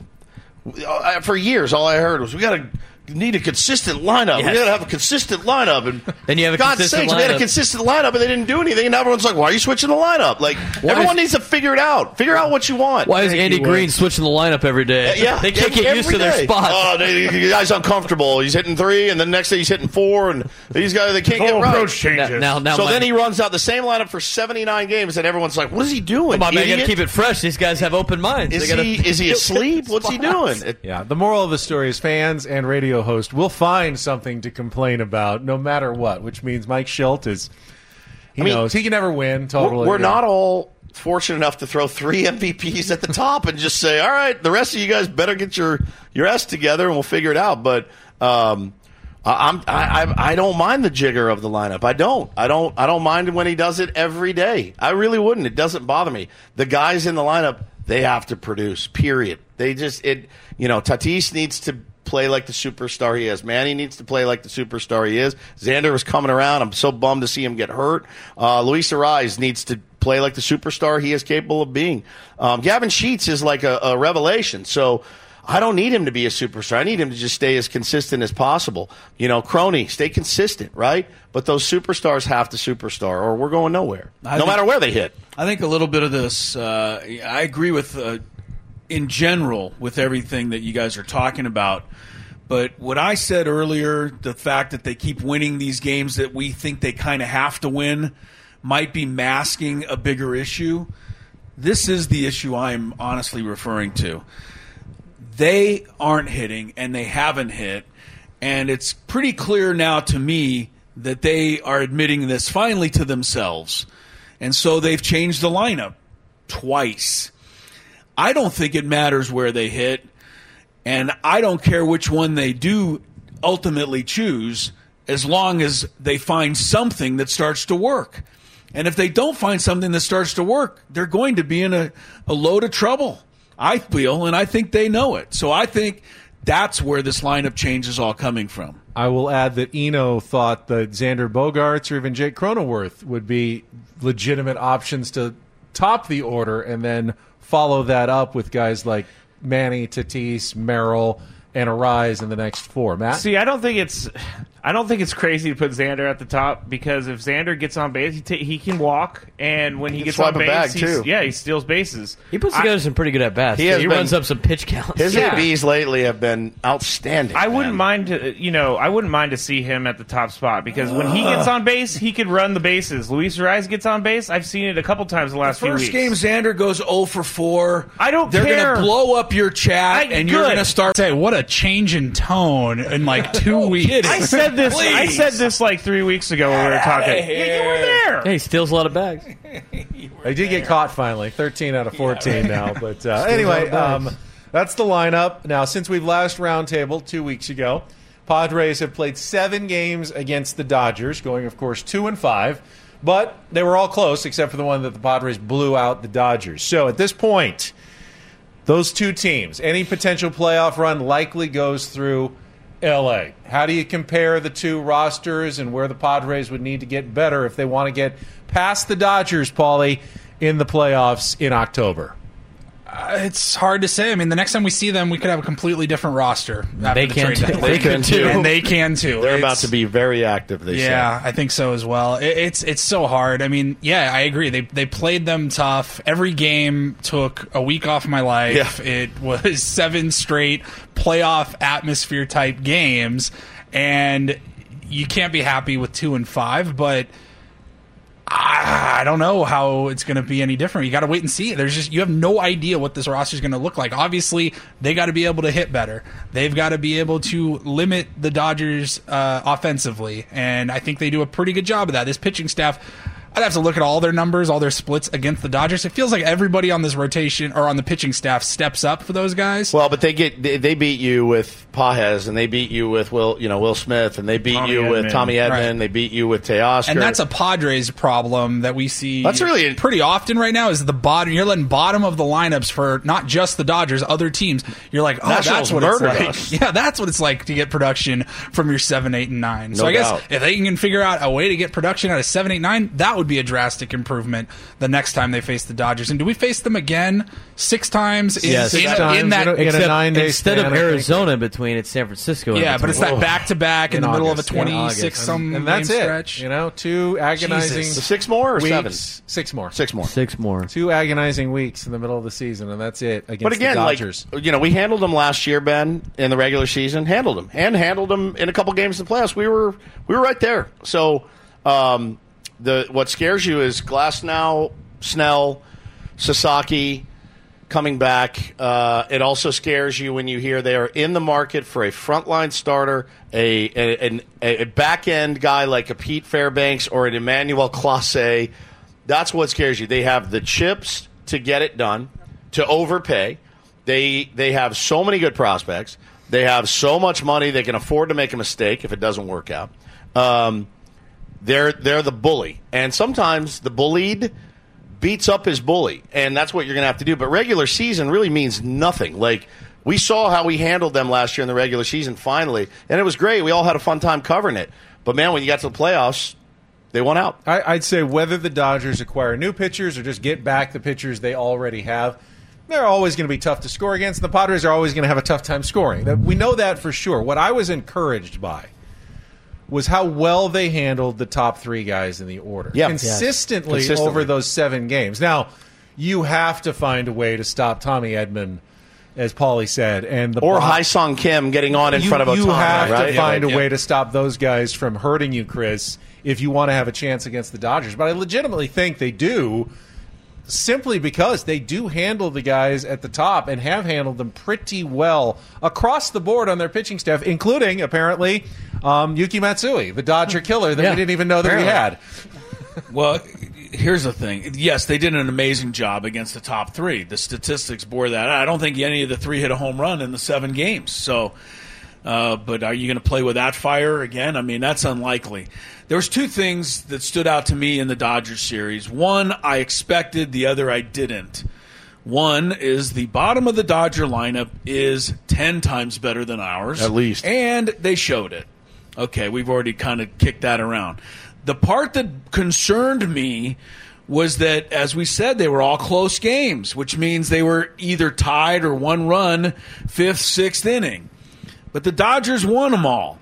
For years, all I heard was we got to need a consistent lineup. Yes. We got to have a consistent lineup. And Then you have a God's consistent sakes, we had a lineup. consistent lineup, and they didn't do anything. And everyone's like, "Why are you switching the lineup?" Like Why everyone is- needs to figure it out. Figure out what you want. Why is Thank Andy you, Green Woods. switching the lineup every day? Yeah, They can't every- get used to every their day. spots. Oh, the the guy's uncomfortable. He's hitting three, and then next day he's hitting four, and these guys they can't Whole get right. approach changes. Now, now, now so my- then he runs out the same lineup for seventy-nine games, and everyone's like, "What is he doing? Come on, man, you got to idiot? keep it fresh. These guys have open minds. Is They gotta- he is he asleep? What's he doing?" It- Yeah, the moral of the story is fans and radio host will find something to complain about no matter what, which means Mike Schilt is, he I mean, knows he can never win. Totally. We're, we're not all fortunate enough to throw three M V Ps at the top and just say, all right, the rest of you guys better get your, your S together and we'll figure it out. But um, I'm, I, I, I don't mind the jigger of the lineup. I don't. I don't. I don't mind when he does it every day. I really wouldn't. It doesn't bother me. The guys in the lineup, they have to produce, period. They just, it. you know, Tatis needs to play like the superstar he is. Manny needs to play like the superstar he is. Xander was coming around. I'm so bummed to see him get hurt. Uh, Luis Arraez needs to play like the superstar he is capable of being. Um, Gavin Sheets is like a, a revelation. So I don't need him to be a superstar. I need him to just stay as consistent as possible. You know, Crony, stay consistent, right? But those superstars have to superstar or we're going nowhere, I no think, matter where they hit. I think a little bit of this, uh, I agree with, uh, in general, with everything that you guys are talking about. But what I said earlier, the fact that they keep winning these games that we think they kind of have to win, might be masking a bigger issue. This is the issue I'm honestly referring to. They aren't hitting, and they haven't hit, and it's pretty clear now to me that they are admitting this finally to themselves. And so they've changed the lineup twice. I don't think it matters where they hit, and I don't care which one they do ultimately choose as long as they find something that starts to work. And if they don't find something that starts to work, they're going to be in a, a load of trouble, I feel, and I think they know it. So I think that's where this lineup change is all coming from. I will add that Eno thought that Xander Bogaerts or even Jake Cronenworth would be legitimate options to top the order and then follow that up with guys like Manny, Tatis, Merrill, and Arraez in the next four. Matt? See, I don't think it's I don't think it's crazy to put Xander at the top because if Xander gets on base, he, t- he can walk, and when he, he gets on base, bag, he's, too. yeah, he steals bases. He puts together I, some pretty good at bats. He, he been, runs up some pitch counts. His yeah. A Bs lately have been outstanding. I wouldn't man. mind to, you know, I wouldn't mind to see him at the top spot because when he gets on base, he could run the bases. Luis Arraez gets on base. I've seen it a couple times the last the first few weeks. game, Xander goes oh for four. I don't They're care. They're going to blow up your chat, I, and good. you're going to start. Say, what a change in tone in like two no weeks. kidding. I said this. Please. I said this like three weeks ago when we were talking. Yeah, you were there. Yeah, he steals a lot of bags. They did get caught finally, thirteen out of fourteen now. But uh, anyway, um, that's the lineup. Now, since we've last roundtable two weeks ago, Padres have played seven games against the Dodgers, going, of course, two and five. But they were all close, except for the one that the Padres blew out the Dodgers. So at this point, those two teams, any potential playoff run likely goes through L A. How do you compare the two rosters and where the Padres would need to get better if they want to get past the Dodgers, Paulie, in the playoffs in October? Uh, it's hard to say. I mean, the next time we see them, we could have a completely different roster. After They the can trade too. deadline. They can too. And they can too. They're It's- about to be very active, they Yeah, say. I think so as well. It, it's it's so hard. I mean, yeah, I agree. They they played them tough. Every game took a week off my life. Yeah. It was seven straight playoff atmosphere type games, and you can't be happy with two and five, but I don't know how it's going to be any different. You got to wait and see. There's just you have no idea what this roster is going to look like. Obviously, they got to be able to hit better. They've got to be able to limit the Dodgers uh, offensively, and I think they do a pretty good job of that. This pitching staff, I'd have to look at all their numbers, all their splits against the Dodgers. It feels like everybody on this rotation or on the pitching staff steps up for those guys. Well, but they get they, they beat you with Pages, and they beat you with Will, you know, Will Smith, and they beat Tommy you Edman. with Tommy Edman. Right. They beat you with Teoscar. And that's a Padres problem that we see That's really- pretty often right now is the bottom. You're letting bottom of the lineups for not just the Dodgers, other teams. You're like, oh, Nationals that's what it's murdered like. us. Yeah, that's what it's like to get production from your seven, eight, and nine. so No I guess doubt. if they can figure out a way to get production out of seven, eight, nine, that would be a drastic improvement the next time they face the Dodgers. And do we face them again six times? In, Yes. in, Six in times, that you know, in a Except nine-day instead span, of I think. Arizona in between, it's San Francisco. in yeah, but it's between. that back to back in, In the middle August, of a in twenty-six some and that's game it. stretch. You know, two agonizing Jesus. The six more or weeks. seven? Six more. Six more. six more. Two agonizing weeks in the middle of the season, and that's it against But again, the like Dodgers. you know, we handled them last year, Ben, in the regular season. Handled them and handled them in a couple games in the playoffs. We were we were right there. So um, the what scares you is Glasnow, Snell, Sasaki coming back. Uh, it also scares you when you hear they are in the market for a frontline starter, a a, a, a back end guy like a Pete Fairbanks or an Emmanuel Clase. That's what scares you. They have the chips to get it done, to overpay. They they have so many good prospects. They have so much money they can afford to make a mistake if it doesn't work out. Um, they're they're the bully, and sometimes the bullied beats up his bully, and that's what you're going to have to do. But regular season really means nothing. Like, we saw how we handled them last year in the regular season finally, and it was great. We all had a fun time covering it. But, man, when you got to the playoffs, they won out. I, I'd say whether the Dodgers acquire new pitchers or just get back the pitchers they already have, they're always going to be tough to score against. The Padres are always going to have a tough time scoring. We know that for sure. What I was encouraged by was how well they handled the top three guys in the order. Yeah. Consistently, Yes. Consistently over those seven games. Now, you have to find a way to stop Tommy Edman, as Paulie said. and the Or Bob- Hai-Sung Kim getting on in you, front of Ohtani. You have right? to find yeah, a yeah. way to stop those guys from hurting you, Chris, if you want to have a chance against the Dodgers. But I legitimately think they do, simply because they do handle the guys at the top and have handled them pretty well across the board on their pitching staff, including, apparently, um, Yuki Matsui, the Dodger killer that Yeah, we didn't even know that apparently. we had. Well, here's the thing. Yes, they did an amazing job against the top three. The statistics bore that out. I don't think any of the three hit a home run in the seven games. So, uh, but are you going to play with that fire again? I mean, that's unlikely. There was two things that stood out to me in the Dodgers series. One I expected, the other I didn't. One is the bottom of the Dodger lineup is ten times better than ours. At least. And they showed it. Okay, we've already kind of kicked that around. The part that concerned me was that, as we said, they were all close games, which means they were either tied or one run, fifth, sixth inning. But the Dodgers won them all.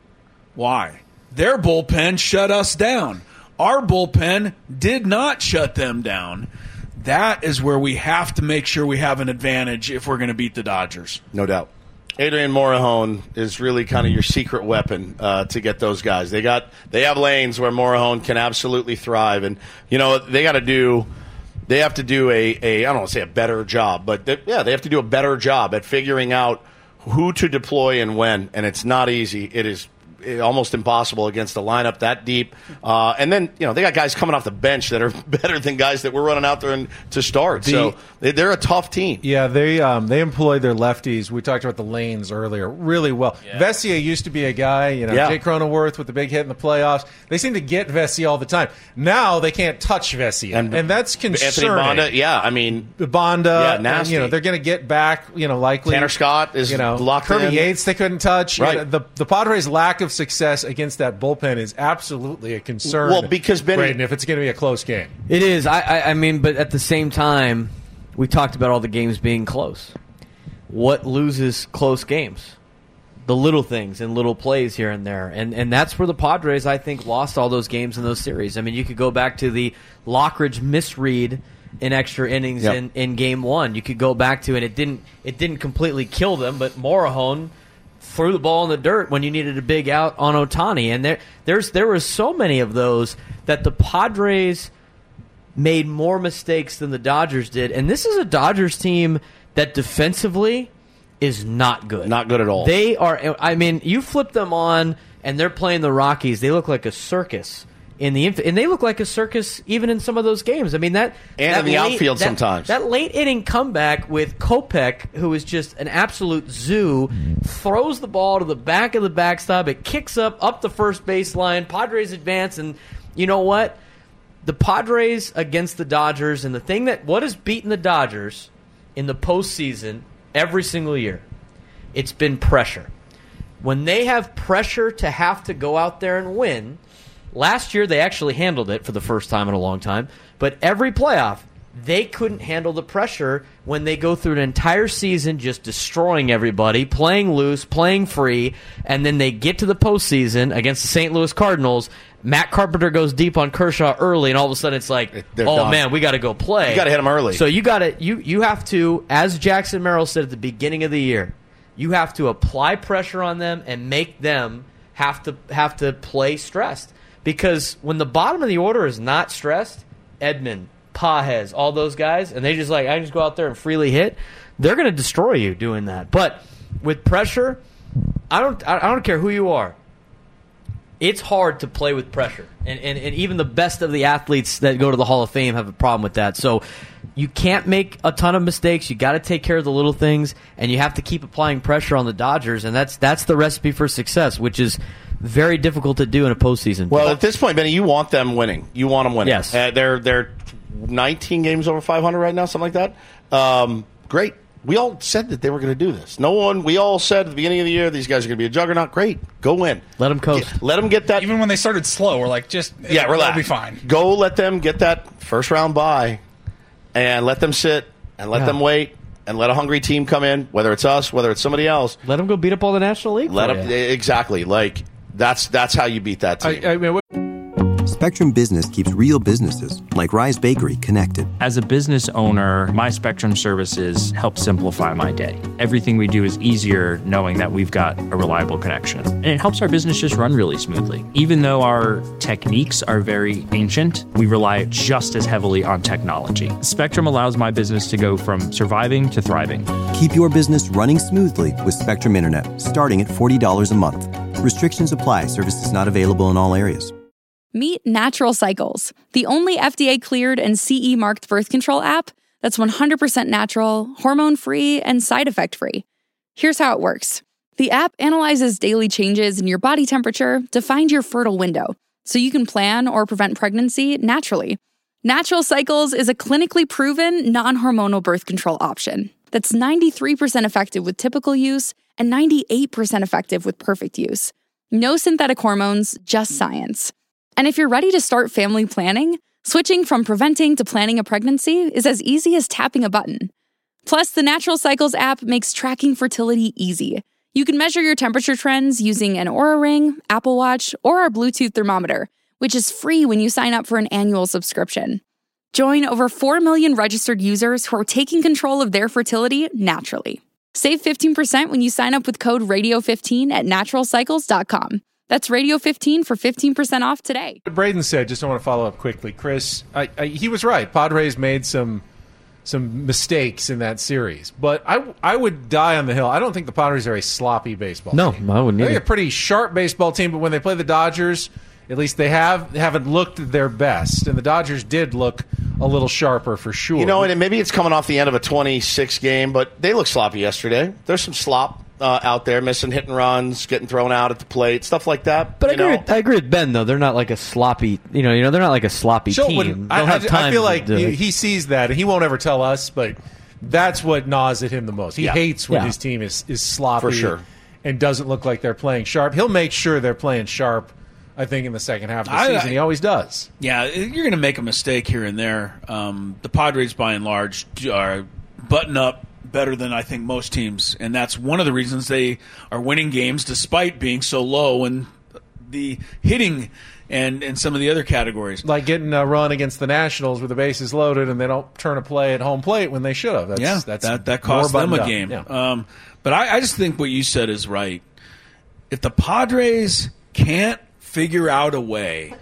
Why? Their bullpen shut us down. Our bullpen did not shut them down. That is where we have to make sure we have an advantage if we're going to beat the Dodgers. No doubt. Adrian Morejon is really kind of your secret weapon uh, to get those guys. They got they have lanes where Morejon can absolutely thrive, and you know they got to do they have to do a, a I don't want to say a better job, but they, yeah, they have to do a better job at figuring out who to deploy and when, and it's not easy. It is almost impossible against a lineup that deep. Uh, and then, you know, they got guys coming off the bench that are better than guys that we're running out there and, to start. The, so they, they're a tough team. Yeah, they um, they employ their lefties. We talked about the lanes earlier really well. Yeah. Vesia used to be a guy, you know, yeah. Jake Cronenworth with the big hit in the playoffs. They seem to get Vesia all the time. Now they can't touch Vesia, and, and that's concerning. Anthony Bonda, yeah, I mean, Bonda, yeah, nasty. And, you know, they're going to get back, you know, likely. Tanner Scott is you know, locked Kirby in. Yates they couldn't touch. Right. You know, the the Padres' lack of success against that bullpen is absolutely a concern. Well, because Benny, Braden, if it's going to be a close game, it is. I, I, I mean, but at the same time, we talked about all the games being close. What loses close games? The little things and little plays here and there, and and that's where the Padres, I think, lost all those games in those series. I mean, you could go back to the Lockridge misread in extra innings yep. in, in game one. You could go back to, and it didn't it didn't completely kill them, but Morejon threw the ball in the dirt when you needed a big out on Ohtani, and there there's there were so many of those that the Padres made more mistakes than the Dodgers did, and this is a Dodgers team that defensively is not good. Not good at all. They are. I mean, you flip them on, and they're playing the Rockies. They look like a circus in the inf- and they look like a circus even in some of those games. I mean that and that in the late, outfield that, sometimes. That late inning comeback with Kopech, who is just an absolute zoo, throws the ball to the back of the backstop. It kicks up up the first baseline. Padres advance, and you know what? The Padres against the Dodgers, and the thing that what has beaten the Dodgers in the postseason every single year, it's been pressure. When they have pressure to have to go out there and win. Last year, they actually handled it for the first time in a long time. But every playoff, they couldn't handle the pressure when they go through an entire season just destroying everybody, playing loose, playing free, and then they get to the postseason against the Saint Louis Cardinals. Matt Carpenter goes deep on Kershaw early, and all of a sudden it's like, They're oh, done. man, we got to go play. You got to hit them early. So you got to you you have to, as Jackson Merrill said at the beginning of the year, you have to apply pressure on them and make them have to have to play stressed. Because when the bottom of the order is not stressed, Edman, Pages, all those guys, and they just like, I just go out there and freely hit, they're going to destroy you doing that. But with pressure, I don't I don't care who you are. it's hard to play with pressure. And, and, and even the best of the athletes that go to the Hall of Fame have a problem with that. So you can't make a ton of mistakes. You got to take care of the little things, and you have to keep applying pressure on the Dodgers, and that's that's the recipe for success, which is very difficult to do in a postseason. Well, at this point, Benny, you want them winning. You want them winning. Yes. Uh, they're, they're nineteen games over five hundred right now, something like that. Um, great. We all said that they were going to do this. No one. We all said at the beginning of the year these guys are going to be a juggernaut. Great, go win. Let them coast. Get, let them get that. Even when they started slow, we're like, just yeah, relax. They'll be fine. Go let them get that first round bye, and let them sit and let Yeah. them wait and let a hungry team come in. Whether it's us, whether it's somebody else, Let them go beat up all the National League. let for them you. exactly like that's that's how you beat that team. I, I mean, what- Spectrum Business keeps real businesses, like Rise Bakery, connected. As a business owner, my Spectrum services help simplify my day. Everything we do is easier knowing that we've got a reliable connection. And it helps our business just run really smoothly. Even though our techniques are very ancient, we rely just as heavily on technology. Spectrum allows my business to go from surviving to thriving. Keep your business running smoothly with Spectrum Internet, starting at forty dollars a month. Restrictions apply. Services not available in all areas. Meet Natural Cycles, the only F D A-cleared and C E-marked birth control app that's one hundred percent natural, hormone-free, and side effect-free. Here's how it works. The app analyzes daily changes in your body temperature to find your fertile window, so you can plan or prevent pregnancy naturally. Natural Cycles is a clinically proven, non-hormonal birth control option that's ninety-three percent effective with typical use and ninety-eight percent effective with perfect use. No synthetic hormones, just science. And if you're ready to start family planning, switching from preventing to planning a pregnancy is as easy as tapping a button. Plus, the Natural Cycles app makes tracking fertility easy. You can measure your temperature trends using an Oura Ring, Apple Watch, or our Bluetooth thermometer, which is free when you sign up for an annual subscription. Join over four million registered users who are taking control of their fertility naturally. Save fifteen percent when you sign up with code radio fifteen at natural cycles dot com. That's radio fifteen for fifteen percent off today. What Braden said, just I want to follow up quickly. Chris, I, I, he was right. Padres made some some mistakes in that series. But I, I would die on the hill. I don't think the Padres are a sloppy baseball No, team. I wouldn't They're either. a pretty sharp baseball team, but when they play the Dodgers, at least they have they haven't looked their best. And the Dodgers did look a little sharper for sure. You know, and maybe it's coming off the end of a twenty-six game, but they look sloppy yesterday. There's some slop uh, out there, missing hit and runs, getting thrown out at the plate, stuff like that. But I you agree, know? with, I agree with Ben, though. They're not like a sloppy, you know, you know, they're not like a sloppy Sure, team. when- They'll I, have I- time I feel to like do he, it. he sees that, and he won't ever tell us, but that's what gnaws at him the most. He Yeah. hates when Yeah. his team is, is sloppy For sure. and doesn't look like they're playing sharp. He'll make sure they're playing sharp, I think, in the second half of the I- season. He always does. Yeah, you're going to make a mistake here and there. Um, the Padres, by and large, are button up better than I think most teams, and that's one of the reasons they are winning games despite being so low in the hitting and, and some of the other categories. Like getting a run against the Nationals with the bases loaded and they don't turn a play at home plate when they should have. That's, yeah, that's that, that more cost them a buttoned up. game. Yeah. Um, but I, I just think what you said is right. If the Padres can't figure out a way,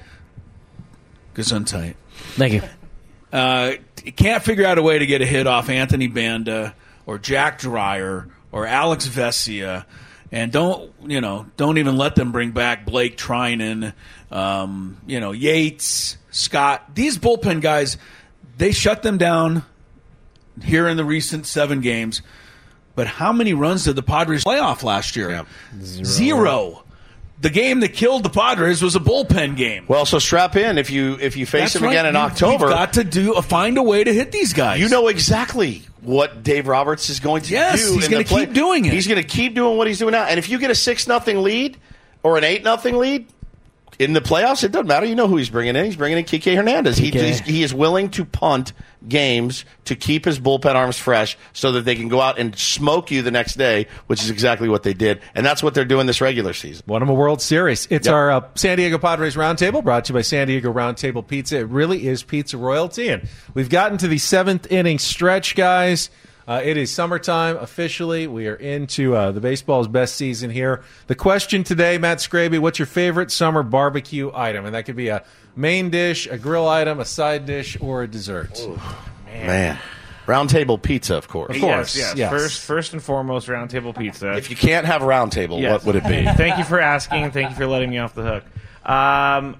Gesundheit, Thank you. uh, can't figure out a way to get a hit off Anthony Banda or Jack Dreyer or Alex Vesia, and don't you know? Don't even let them bring back Blake Trinan, um, you know Yates, Scott. These bullpen guys, they shut them down here in the recent seven games. But how many runs did the Padres play off last year? Yeah. Zero. Zero. The game that killed the Padres was a bullpen game. Well, so strap in if you if you face That's him right. again in You- October. You've got to do find a way to hit these guys. You know exactly what Dave Roberts is going to Yes, do. he's in gonna the play. keep doing it. He's going to keep doing what he's doing now. And if you get a six nothing lead or an eight nothing lead in the playoffs, it doesn't matter. You know who he's bringing in. He's bringing in Kike Hernandez. He, Kike. he's, he is willing to punt games to keep his bullpen arms fresh so that they can go out and smoke you the next day, which is exactly what they did. And that's what they're doing this regular season. Won him a World Series. It's Yep. our uh, San Diego Padres Roundtable, brought to you by San Diego Roundtable Pizza. It really is pizza royalty. And we've gotten to the seventh inning stretch, guys. Uh, it is summertime officially. We are into uh, the baseball's best season here. The question today, Matt Scraby, what's your favorite summer barbecue item? And that could be a main dish, a grill item, a side dish, or a dessert. Man. Round table pizza, of course. Of course. Yes, yes. yes. First, first and foremost, round table pizza. If you can't have a round table, Yes. what would it be? Thank you for asking. Thank you for letting me off the hook. Um,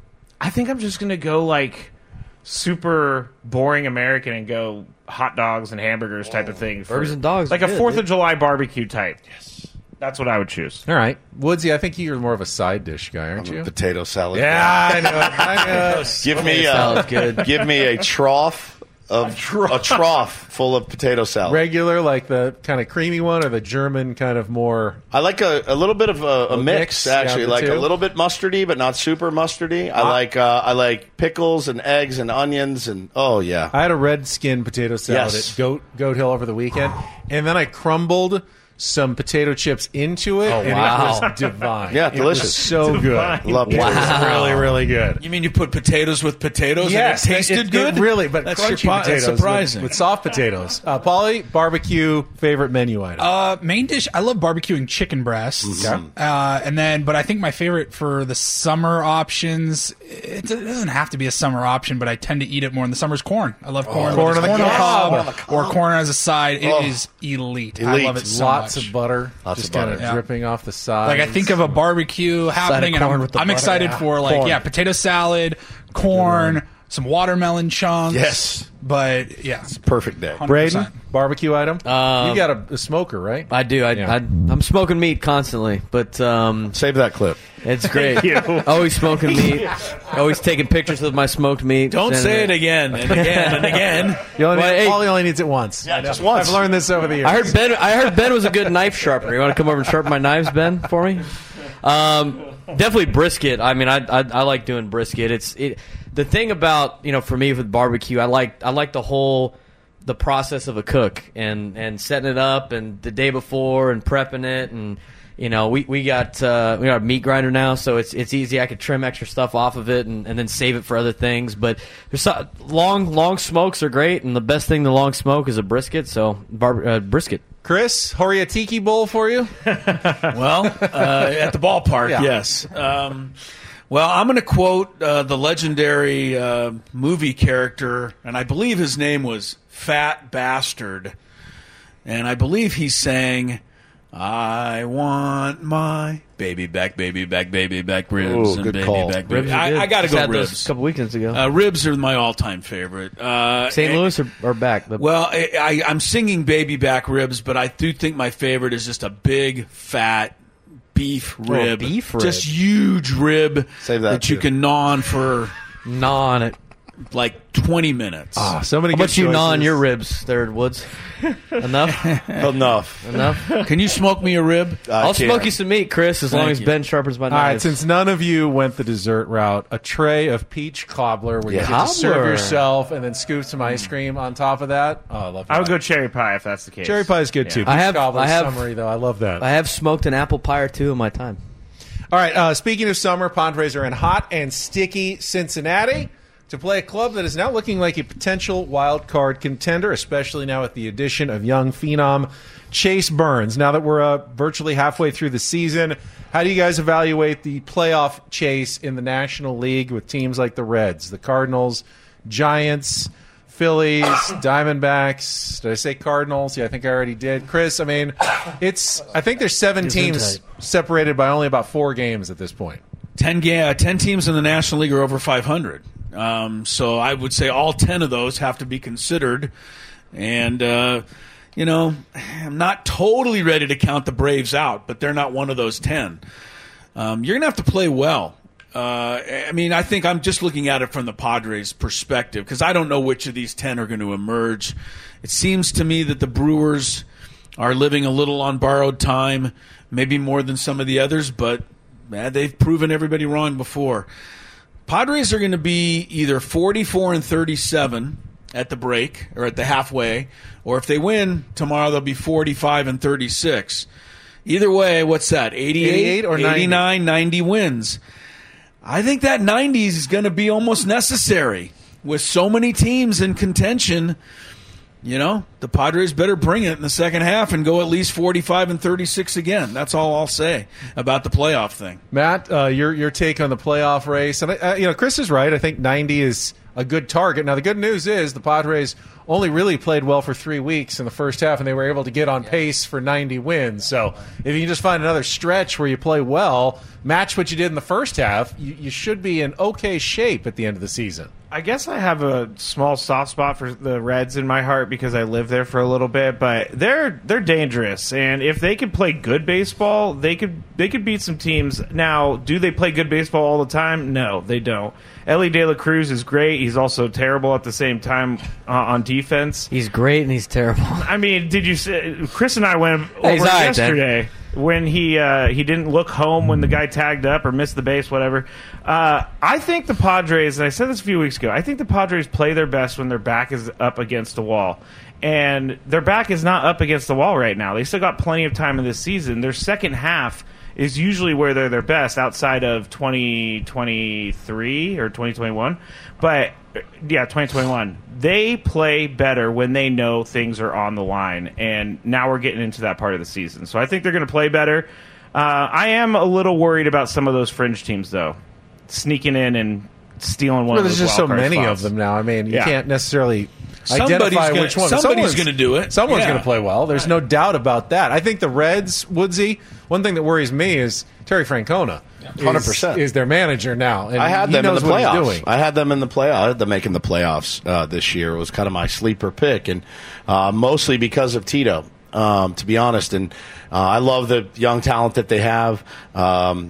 I think I'm just gonna go like super boring American and go hot dogs and hamburgers type of thing. For, Burgers and dogs, like a good, Fourth dude. of July barbecue type. Yes, that's what I would choose. All right, Woodsy, I think you're more of a side dish guy, aren't you? Potato salad. Yeah, I know. I know. Give me Salad's a, good. give me a trough of a trough full of potato salad. Regular, like the kind of creamy one, or the German kind of more. I like a, a little bit of a, a A mix, mix, actually, yeah, the like two. a little bit mustardy, but not super mustardy. I like uh, I like pickles and eggs and onions and oh yeah. I had a red skin potato salad Yes. at Goat Goat Hill over the weekend, and then I crumbled some potato chips into it, and wow. it was divine. Yeah, It delicious. was so good. Love It it. was really, really good. You mean you put potatoes with potatoes Yes, and it tasted it, good? It really, but that's crunchy surpri- potatoes that's surprising. With, with soft potatoes. Uh, Paulie, barbecue favorite menu item. Uh, main dish. I love barbecuing chicken breasts. Okay. Uh, and then, but I think my favorite for the summer options. It doesn't have to be a summer option, but I tend to eat it more in the summer. Is corn. I love corn. corn whether it's on the cob. on the cob or corn as a side. It is Oh. elite. I Elite. love it so Lots much. of butter, Lots just of kind butter. of Yeah. dripping off the side. Like I think of a barbecue happening, and corn I'm, with the I'm butter. excited Yeah. for like Corn. yeah, potato salad, corn, some watermelon chunks. Yes. but yeah, Perfect day. one hundred percent. Braden, barbecue item. Um, you got a, a smoker, right? I do. I, Yeah. I, I'm smoking meat constantly, but um, Save that clip. it's great. you. Always smoking meat. Always taking pictures of my smoked meat. Don't sending say it again and again and again. You only Well, need, hey- Paulie only needs it once. Yeah, I know. just once. I've learned this over the years. I heard Ben. I heard Ben was a good knife sharpener. You want to come over and sharpen my knives, Ben, for me? Um, definitely brisket. I mean, I, I I like doing brisket. It's it. The thing about you know for me with barbecue, I like I like the whole the process of a cook and and setting it up and the day before and prepping it and. You know, we we got uh, we got a meat grinder now, so it's it's easy. I could trim extra stuff off of it and, and then save it for other things. But there's so, long long smokes are great, and the best thing to long smoke is a brisket. So bar, uh, brisket. Chris, Horiatiki bowl for you? Well, uh, at the ballpark, Yeah. yes. Um, well, I'm going to quote uh, the legendary uh, movie character, and I believe his name was Fat Bastard. And I believe he's saying, I want my baby back, baby back, baby back ribs, Ooh, and good baby call. back, baby. Ribs are I, good. I got to Just go had those ribs. a couple weekends ago. Uh, ribs are my all-time favorite. Uh, Saint and- Louis or, or back? The, Well, I, I, I'm singing baby back ribs, but I do think my favorite is just a big, fat beef rib. beef rib. Just huge rib Save that, you too. can gnaw on for gnaw on it. like twenty minutes. Ah, so many How good much you gnaw on choices. your ribs, there, Woods? Enough? Enough. Enough? Can you smoke me a rib? I I'll can't. smoke you some meat, Chris, as long Thank as you. Ben sharpens my All right, knives. since none of you went the dessert route, a tray of peach cobbler where Yeah. you get to serve Cobbler. yourself and then scoop some ice cream on top of that. Oh, I love that. I would go cherry pie if that's the case. Cherry pie is good Yeah. too. Peach I have- cobbler I have- summery though. I love that. I have smoked an apple pie or two in my time. All right. Uh, speaking of summer, Padres are in hot and sticky Cincinnati to play a club that is now looking like a potential wild card contender, especially now with the addition of young phenom Chase Burns. Now that we're uh, virtually halfway through the season, how do you guys evaluate the playoff chase in the National League with teams like the Reds, the Cardinals, Giants, Phillies, Diamondbacks? Did I say Cardinals? Yeah, I think I already did. Chris, I mean, it's. I think there's seven teams separated by only about four games at this point. Ten, ga- uh, ten teams in the National League are over five hundred. Um, so I would say all ten of those have to be considered. And, uh, you know, I'm not totally ready to count the Braves out, but they're not one of those ten. Um, you're going to have to play well. Uh, I mean, I think I'm just looking at it from the Padres' perspective because I don't know which of these ten are going to emerge. It seems to me that the Brewers are living a little on borrowed time, maybe more than some of the others, but man, they've proven everybody wrong before. Padres are going to be either forty-four and thirty-seven at the break or at the halfway, or if they win tomorrow, they'll be forty-five and thirty-six. Either way, what's that? eighty-eight, eighty-eight or ninety? eighty-nine, ninety wins. I think that ninety is going to be almost necessary with so many teams in contention. You know, the Padres better bring it in the second half and go at least forty-five and thirty-six again. That's all I'll say about the playoff thing. Matt, uh, your your take on the playoff race, and uh, you know, Chris is right. I think ninety is a good target. Now, the good news is the Padres only really played well for three weeks in the first half, and they were able to get on pace for ninety wins. So if you can just find another stretch where you play well, match what you did in the first half, you, you should be in okay shape at the end of the season. I guess I have a small soft spot for the Reds in my heart because I lived there for a little bit, but they're they're dangerous, and if they could play good baseball, they could they could beat some teams. Now, do they play good baseball all the time? No, they don't. Ellie De La Cruz is great. He's also terrible at the same time uh, on defense. He's great and he's terrible. I mean, did you see, Chris and I went over He's it all right, yesterday. then. When he uh, he didn't look home when the guy tagged up or missed the base, whatever. Uh, I think the Padres, and I said this a few weeks ago, I think the Padres play their best when their back is up against the wall. And their back is not up against the wall right now. They still got plenty of time in this season. Their second half is usually where they're their best outside of twenty twenty-three or twenty twenty-one. But, yeah, twenty twenty-one. They play better when they know things are on the line, and now we're getting into that part of the season. So I think they're going to play better. Uh, I am a little worried about some of those fringe teams, though, sneaking in and stealing one well, of those there's just so wild card many spots. of them now. I mean, you Yeah. can't necessarily Somebody's identify gonna- which one. somebody's Someone's- gonna do it. Someone's Yeah. going to play well. There's no doubt about that. I think the Reds, Woodsy, one thing that worries me is Terry Francona. one hundred percent. Is, is their manager now. And I had he them in knows the what he's playoffs. doing. I had them in the playoffs. I had them making the playoffs uh, this year. It was kind of my sleeper pick, and uh, mostly because of Tito, um, to be honest. And uh, I love the young talent that they have. Um,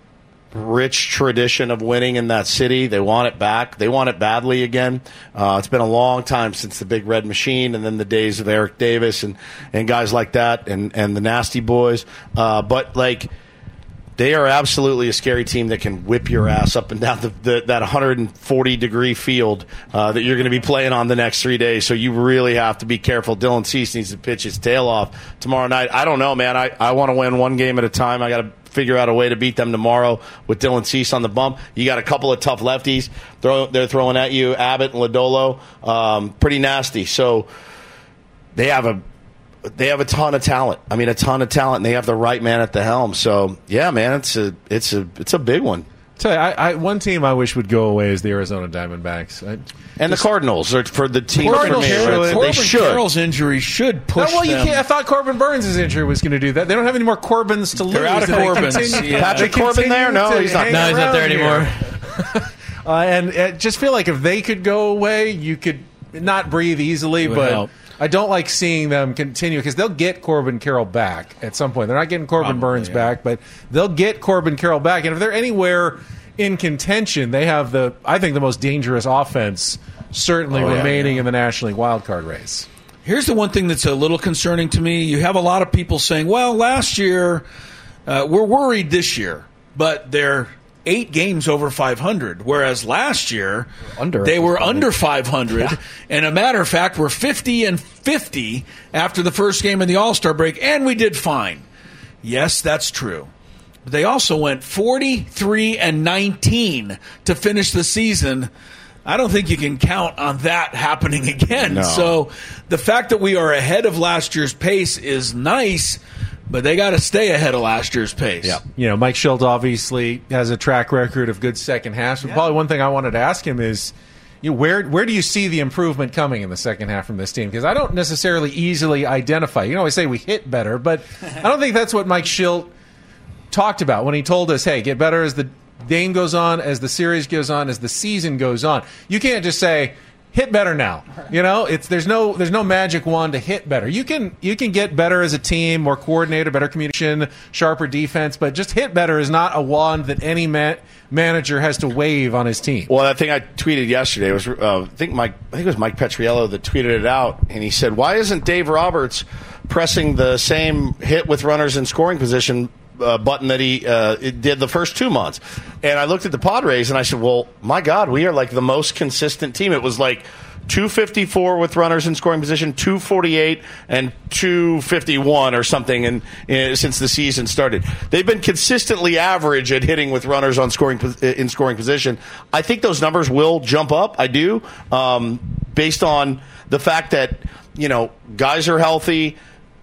rich tradition of winning in that city. They want it back. They want it badly again. Uh, it's been a long time since the Big Red Machine and then the days of Eric Davis and, and guys like that and, and the Nasty Boys. Uh, but, like, they are absolutely a scary team that can whip your ass up and down the, the, that one hundred forty degree field uh, that you're going to be playing on the next three days. So you really have to be careful. Dylan Cease needs to pitch his tail off tomorrow night. I don't know, man. I, I want to win one game at a time. I got to figure out a way to beat them tomorrow with Dylan Cease on the bump. You got a couple of tough lefties throw, they're throwing at you, Abbott and Lodolo. Um, pretty nasty. So they have a They have a ton of talent. I mean, a ton of talent, and they have the right man at the helm. So, yeah, man, it's a it's a it's a big one. Tell you, I, I, one team I wish would go away is the Arizona Diamondbacks. I, and the Cardinals are for the team. Cardinals for me, should. they Corbin should. Carroll's injury should push no, well, you them. can't. I thought Corbin Burns' injury was going to do that. They don't have any more Corbins to lose. They're out of and they Corbins. continue- Yeah. Patrick they Corbin continue there? No, to he's not- hang No, he's not there around anymore. here. uh, and uh, just feel like if they could go away, you could not breathe easily. It would But help. I don't like seeing them continue because they'll get Corbin Carroll back at some point. They're not getting Corbin Probably, Burns yeah. back, but they'll get Corbin Carroll back. And if they're anywhere in contention, they have the I think the most dangerous offense certainly Oh, yeah, remaining yeah. in the National League wildcard race. Here's the one thing that's a little concerning to me. You have a lot of people saying, well, last year, uh, we're worried this year, but they're eight games over five hundred, whereas last year Under they were five hundred. under five hundred. And a matter of fact, we're fifty and fifty after the first game of the All-Star break, and we did fine. Yes, that's true. But they also went forty-three and nineteen to finish the season. I don't think you can count on that happening again. No. So the fact that we are ahead of last year's pace is nice, but they got to stay ahead of last year's pace. Yeah. You know, Mike Schultz obviously has a track record of good second halves. But probably one thing I wanted to ask him is, you know, where where do you see the improvement coming in the second half from this team? Because I don't necessarily easily identify. You know, I say we hit better, but I don't think that's what Mike Schultz talked about when he told us, hey, get better as the game goes on, as the series goes on, as the season goes on. You can't just say hit better now. You know, it's there's no there's no magic wand to hit better. You can you can get better as a team, more coordinated, better communication, sharper defense, but just hit better is not a wand that any man, manager has to wave on his team. Well, that thing I tweeted yesterday was uh, I think Mike I think it was Mike Petriello that tweeted it out, and he said, "Why isn't Dave Roberts pressing the same hit with runners in scoring position uh, button that he uh, did the first two months?" And I looked at the Padres and I said, "Well, my God, we are like the most consistent team." It was like two fifty-four with runners in scoring position, two forty-eight, and two fifty-one or something. And uh, since the season started, they've been consistently average at hitting with runners on scoring pos- in scoring position. I think those numbers will jump up. I do, um, based on the fact that you know guys are healthy.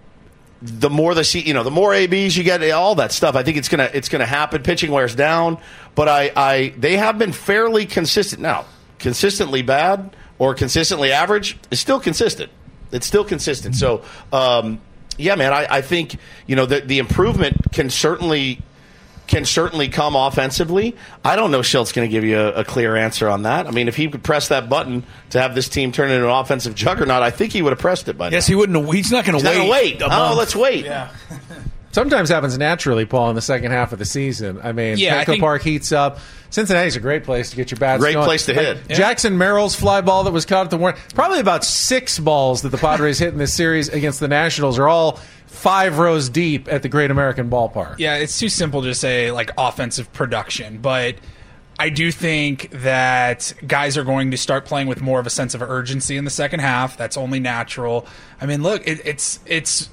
The more the you know, the more A Bs you get, all that stuff. I think it's gonna it's gonna happen. Pitching wears down, but I, I they have been fairly consistent now. Consistently bad or consistently average is still consistent. It's still consistent. So, um, yeah, man, I, I think you know the, the improvement can certainly can certainly come offensively. I don't know if Schilt's going to give you a, a clear answer on that. I mean, if he could press that button to have this team turn into an offensive juggernaut, I think he would have pressed it by now. Yes, he wouldn't. He's not going to wait. wait. a Oh, month. let's wait. Yeah. Sometimes happens naturally, Paul, in the second half of the season. I mean, Yeah, I Petco think- Park heats up. Cincinnati's a great place to get your bats Great going. place to Like, hit. Yeah. Jackson Merrill's fly ball that was caught at the warning. Probably about six balls that the Padres hit in this series against the Nationals are all five rows deep at the Great American Ballpark. Yeah, it's too simple to say like offensive production, but I do think that guys are going to start playing with more of a sense of urgency in the second half. That's only natural. I mean, look, it, it's it's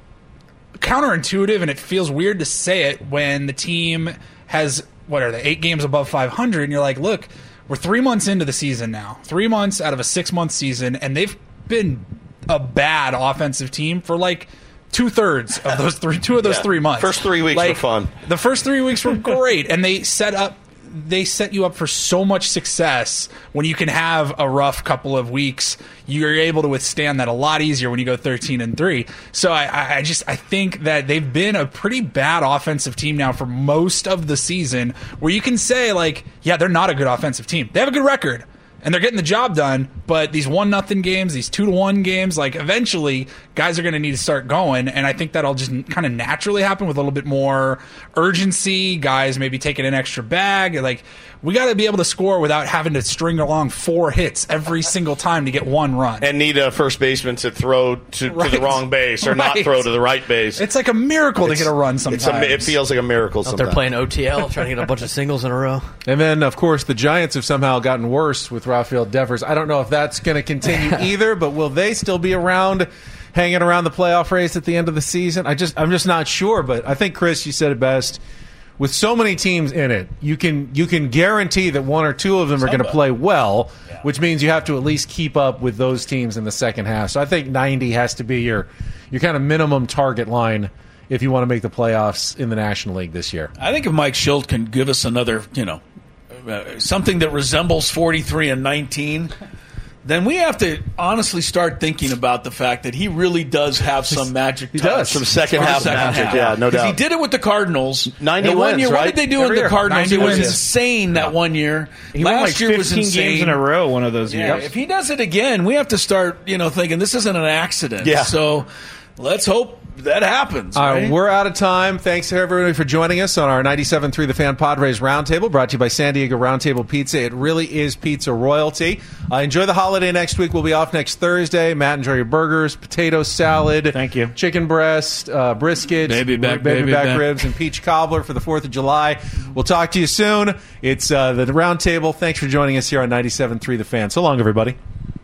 counterintuitive, and it feels weird to say it when the team has, what are they, eight games above five hundred, and you're like, look, we're three months into the season now. Three months out of a six-month season, and they've been a bad offensive team for like two-thirds of those three, two of those Yeah. three months. First three weeks Like, were fun. The first three weeks were great, and they set up they set you up for so much success when you can have a rough couple of weeks. You're able to withstand that a lot easier when you go thirteen and three. So I, I- I just I think that they've been a pretty bad offensive team now for most of the season, where you can say like, yeah, they're not a good offensive team. They have a good record, and they're getting the job done, but these one nothing games, these two to one games, like eventually guys are going to need to start going, and I think that'll just kind of naturally happen with a little bit more urgency. Guys maybe taking an extra bag. Like, we got to be able to score without having to string along four hits every single time to get one run. And need a first baseman to throw to, Right. to the wrong base or not Right. throw to the right base. It's like a miracle to get a run sometimes. It's a, it feels like a miracle Out sometimes. there playing O T L, trying to get a bunch of singles in a row. And then, of course, the Giants have somehow gotten worse with Rafael Devers. I don't know if that's going to continue either, but will they still be around, hanging around the playoff race at the end of the season? I just, I'm just not sure. But I think, Chris, you said it best. With so many teams in it, you can you can guarantee that one or two of them are going to play well, which means you have to at least keep up with those teams in the second half. So I think ninety has to be your your kind of minimum target line if you want to make the playoffs in the National League this year. I think if Mike Schilt can give us another, you know, uh, something that resembles forty-three and nineteen, then we have to honestly start thinking about the fact that he really does have some magic. He touch. does. Some second For the half magic, yeah, no 'Cause doubt. He did it with the Cardinals. ninety And one wins, year, right? What did they do Every with year. the Cardinals? ninety It was wins. insane that one year. He won Last like year was fifteen insane. games in a row one of those Yeah, years. if he does it again, we have to start, you know, thinking this isn't an accident. Yeah. So let's hope that happens. All right, right? we're out of time. Thanks to everybody for joining us on our ninety-seven point three The Fan Padres Roundtable, brought to you by San Diego Roundtable Pizza. It really is pizza royalty. Uh, enjoy the holiday next week. We'll be off next Thursday. Matt, enjoy your burgers, potato salad. Thank you. Chicken breast, uh, brisket, Baby back, baby, baby back back. ribs, and peach cobbler for the fourth of July. We'll talk to you soon. It's uh, the Roundtable. Thanks for joining us here on ninety-seven point three The Fan. So long, everybody.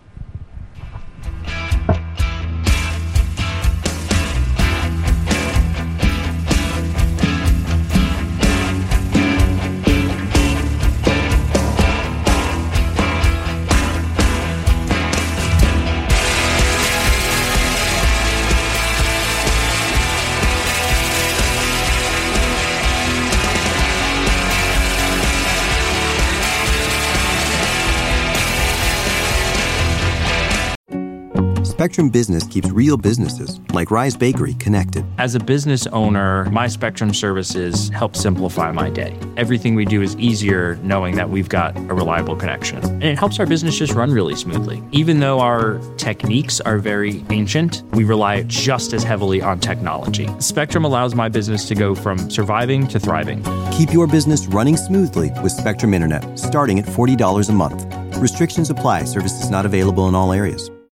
Spectrum Business keeps real businesses, like Rise Bakery, connected. As a business owner, my Spectrum services help simplify my day. Everything we do is easier knowing that we've got a reliable connection. And it helps our business just run really smoothly. Even though our techniques are very ancient, we rely just as heavily on technology. Spectrum allows my business to go from surviving to thriving. Keep your business running smoothly with Spectrum Internet, starting at forty dollars a month. Restrictions apply. Services not available in all areas.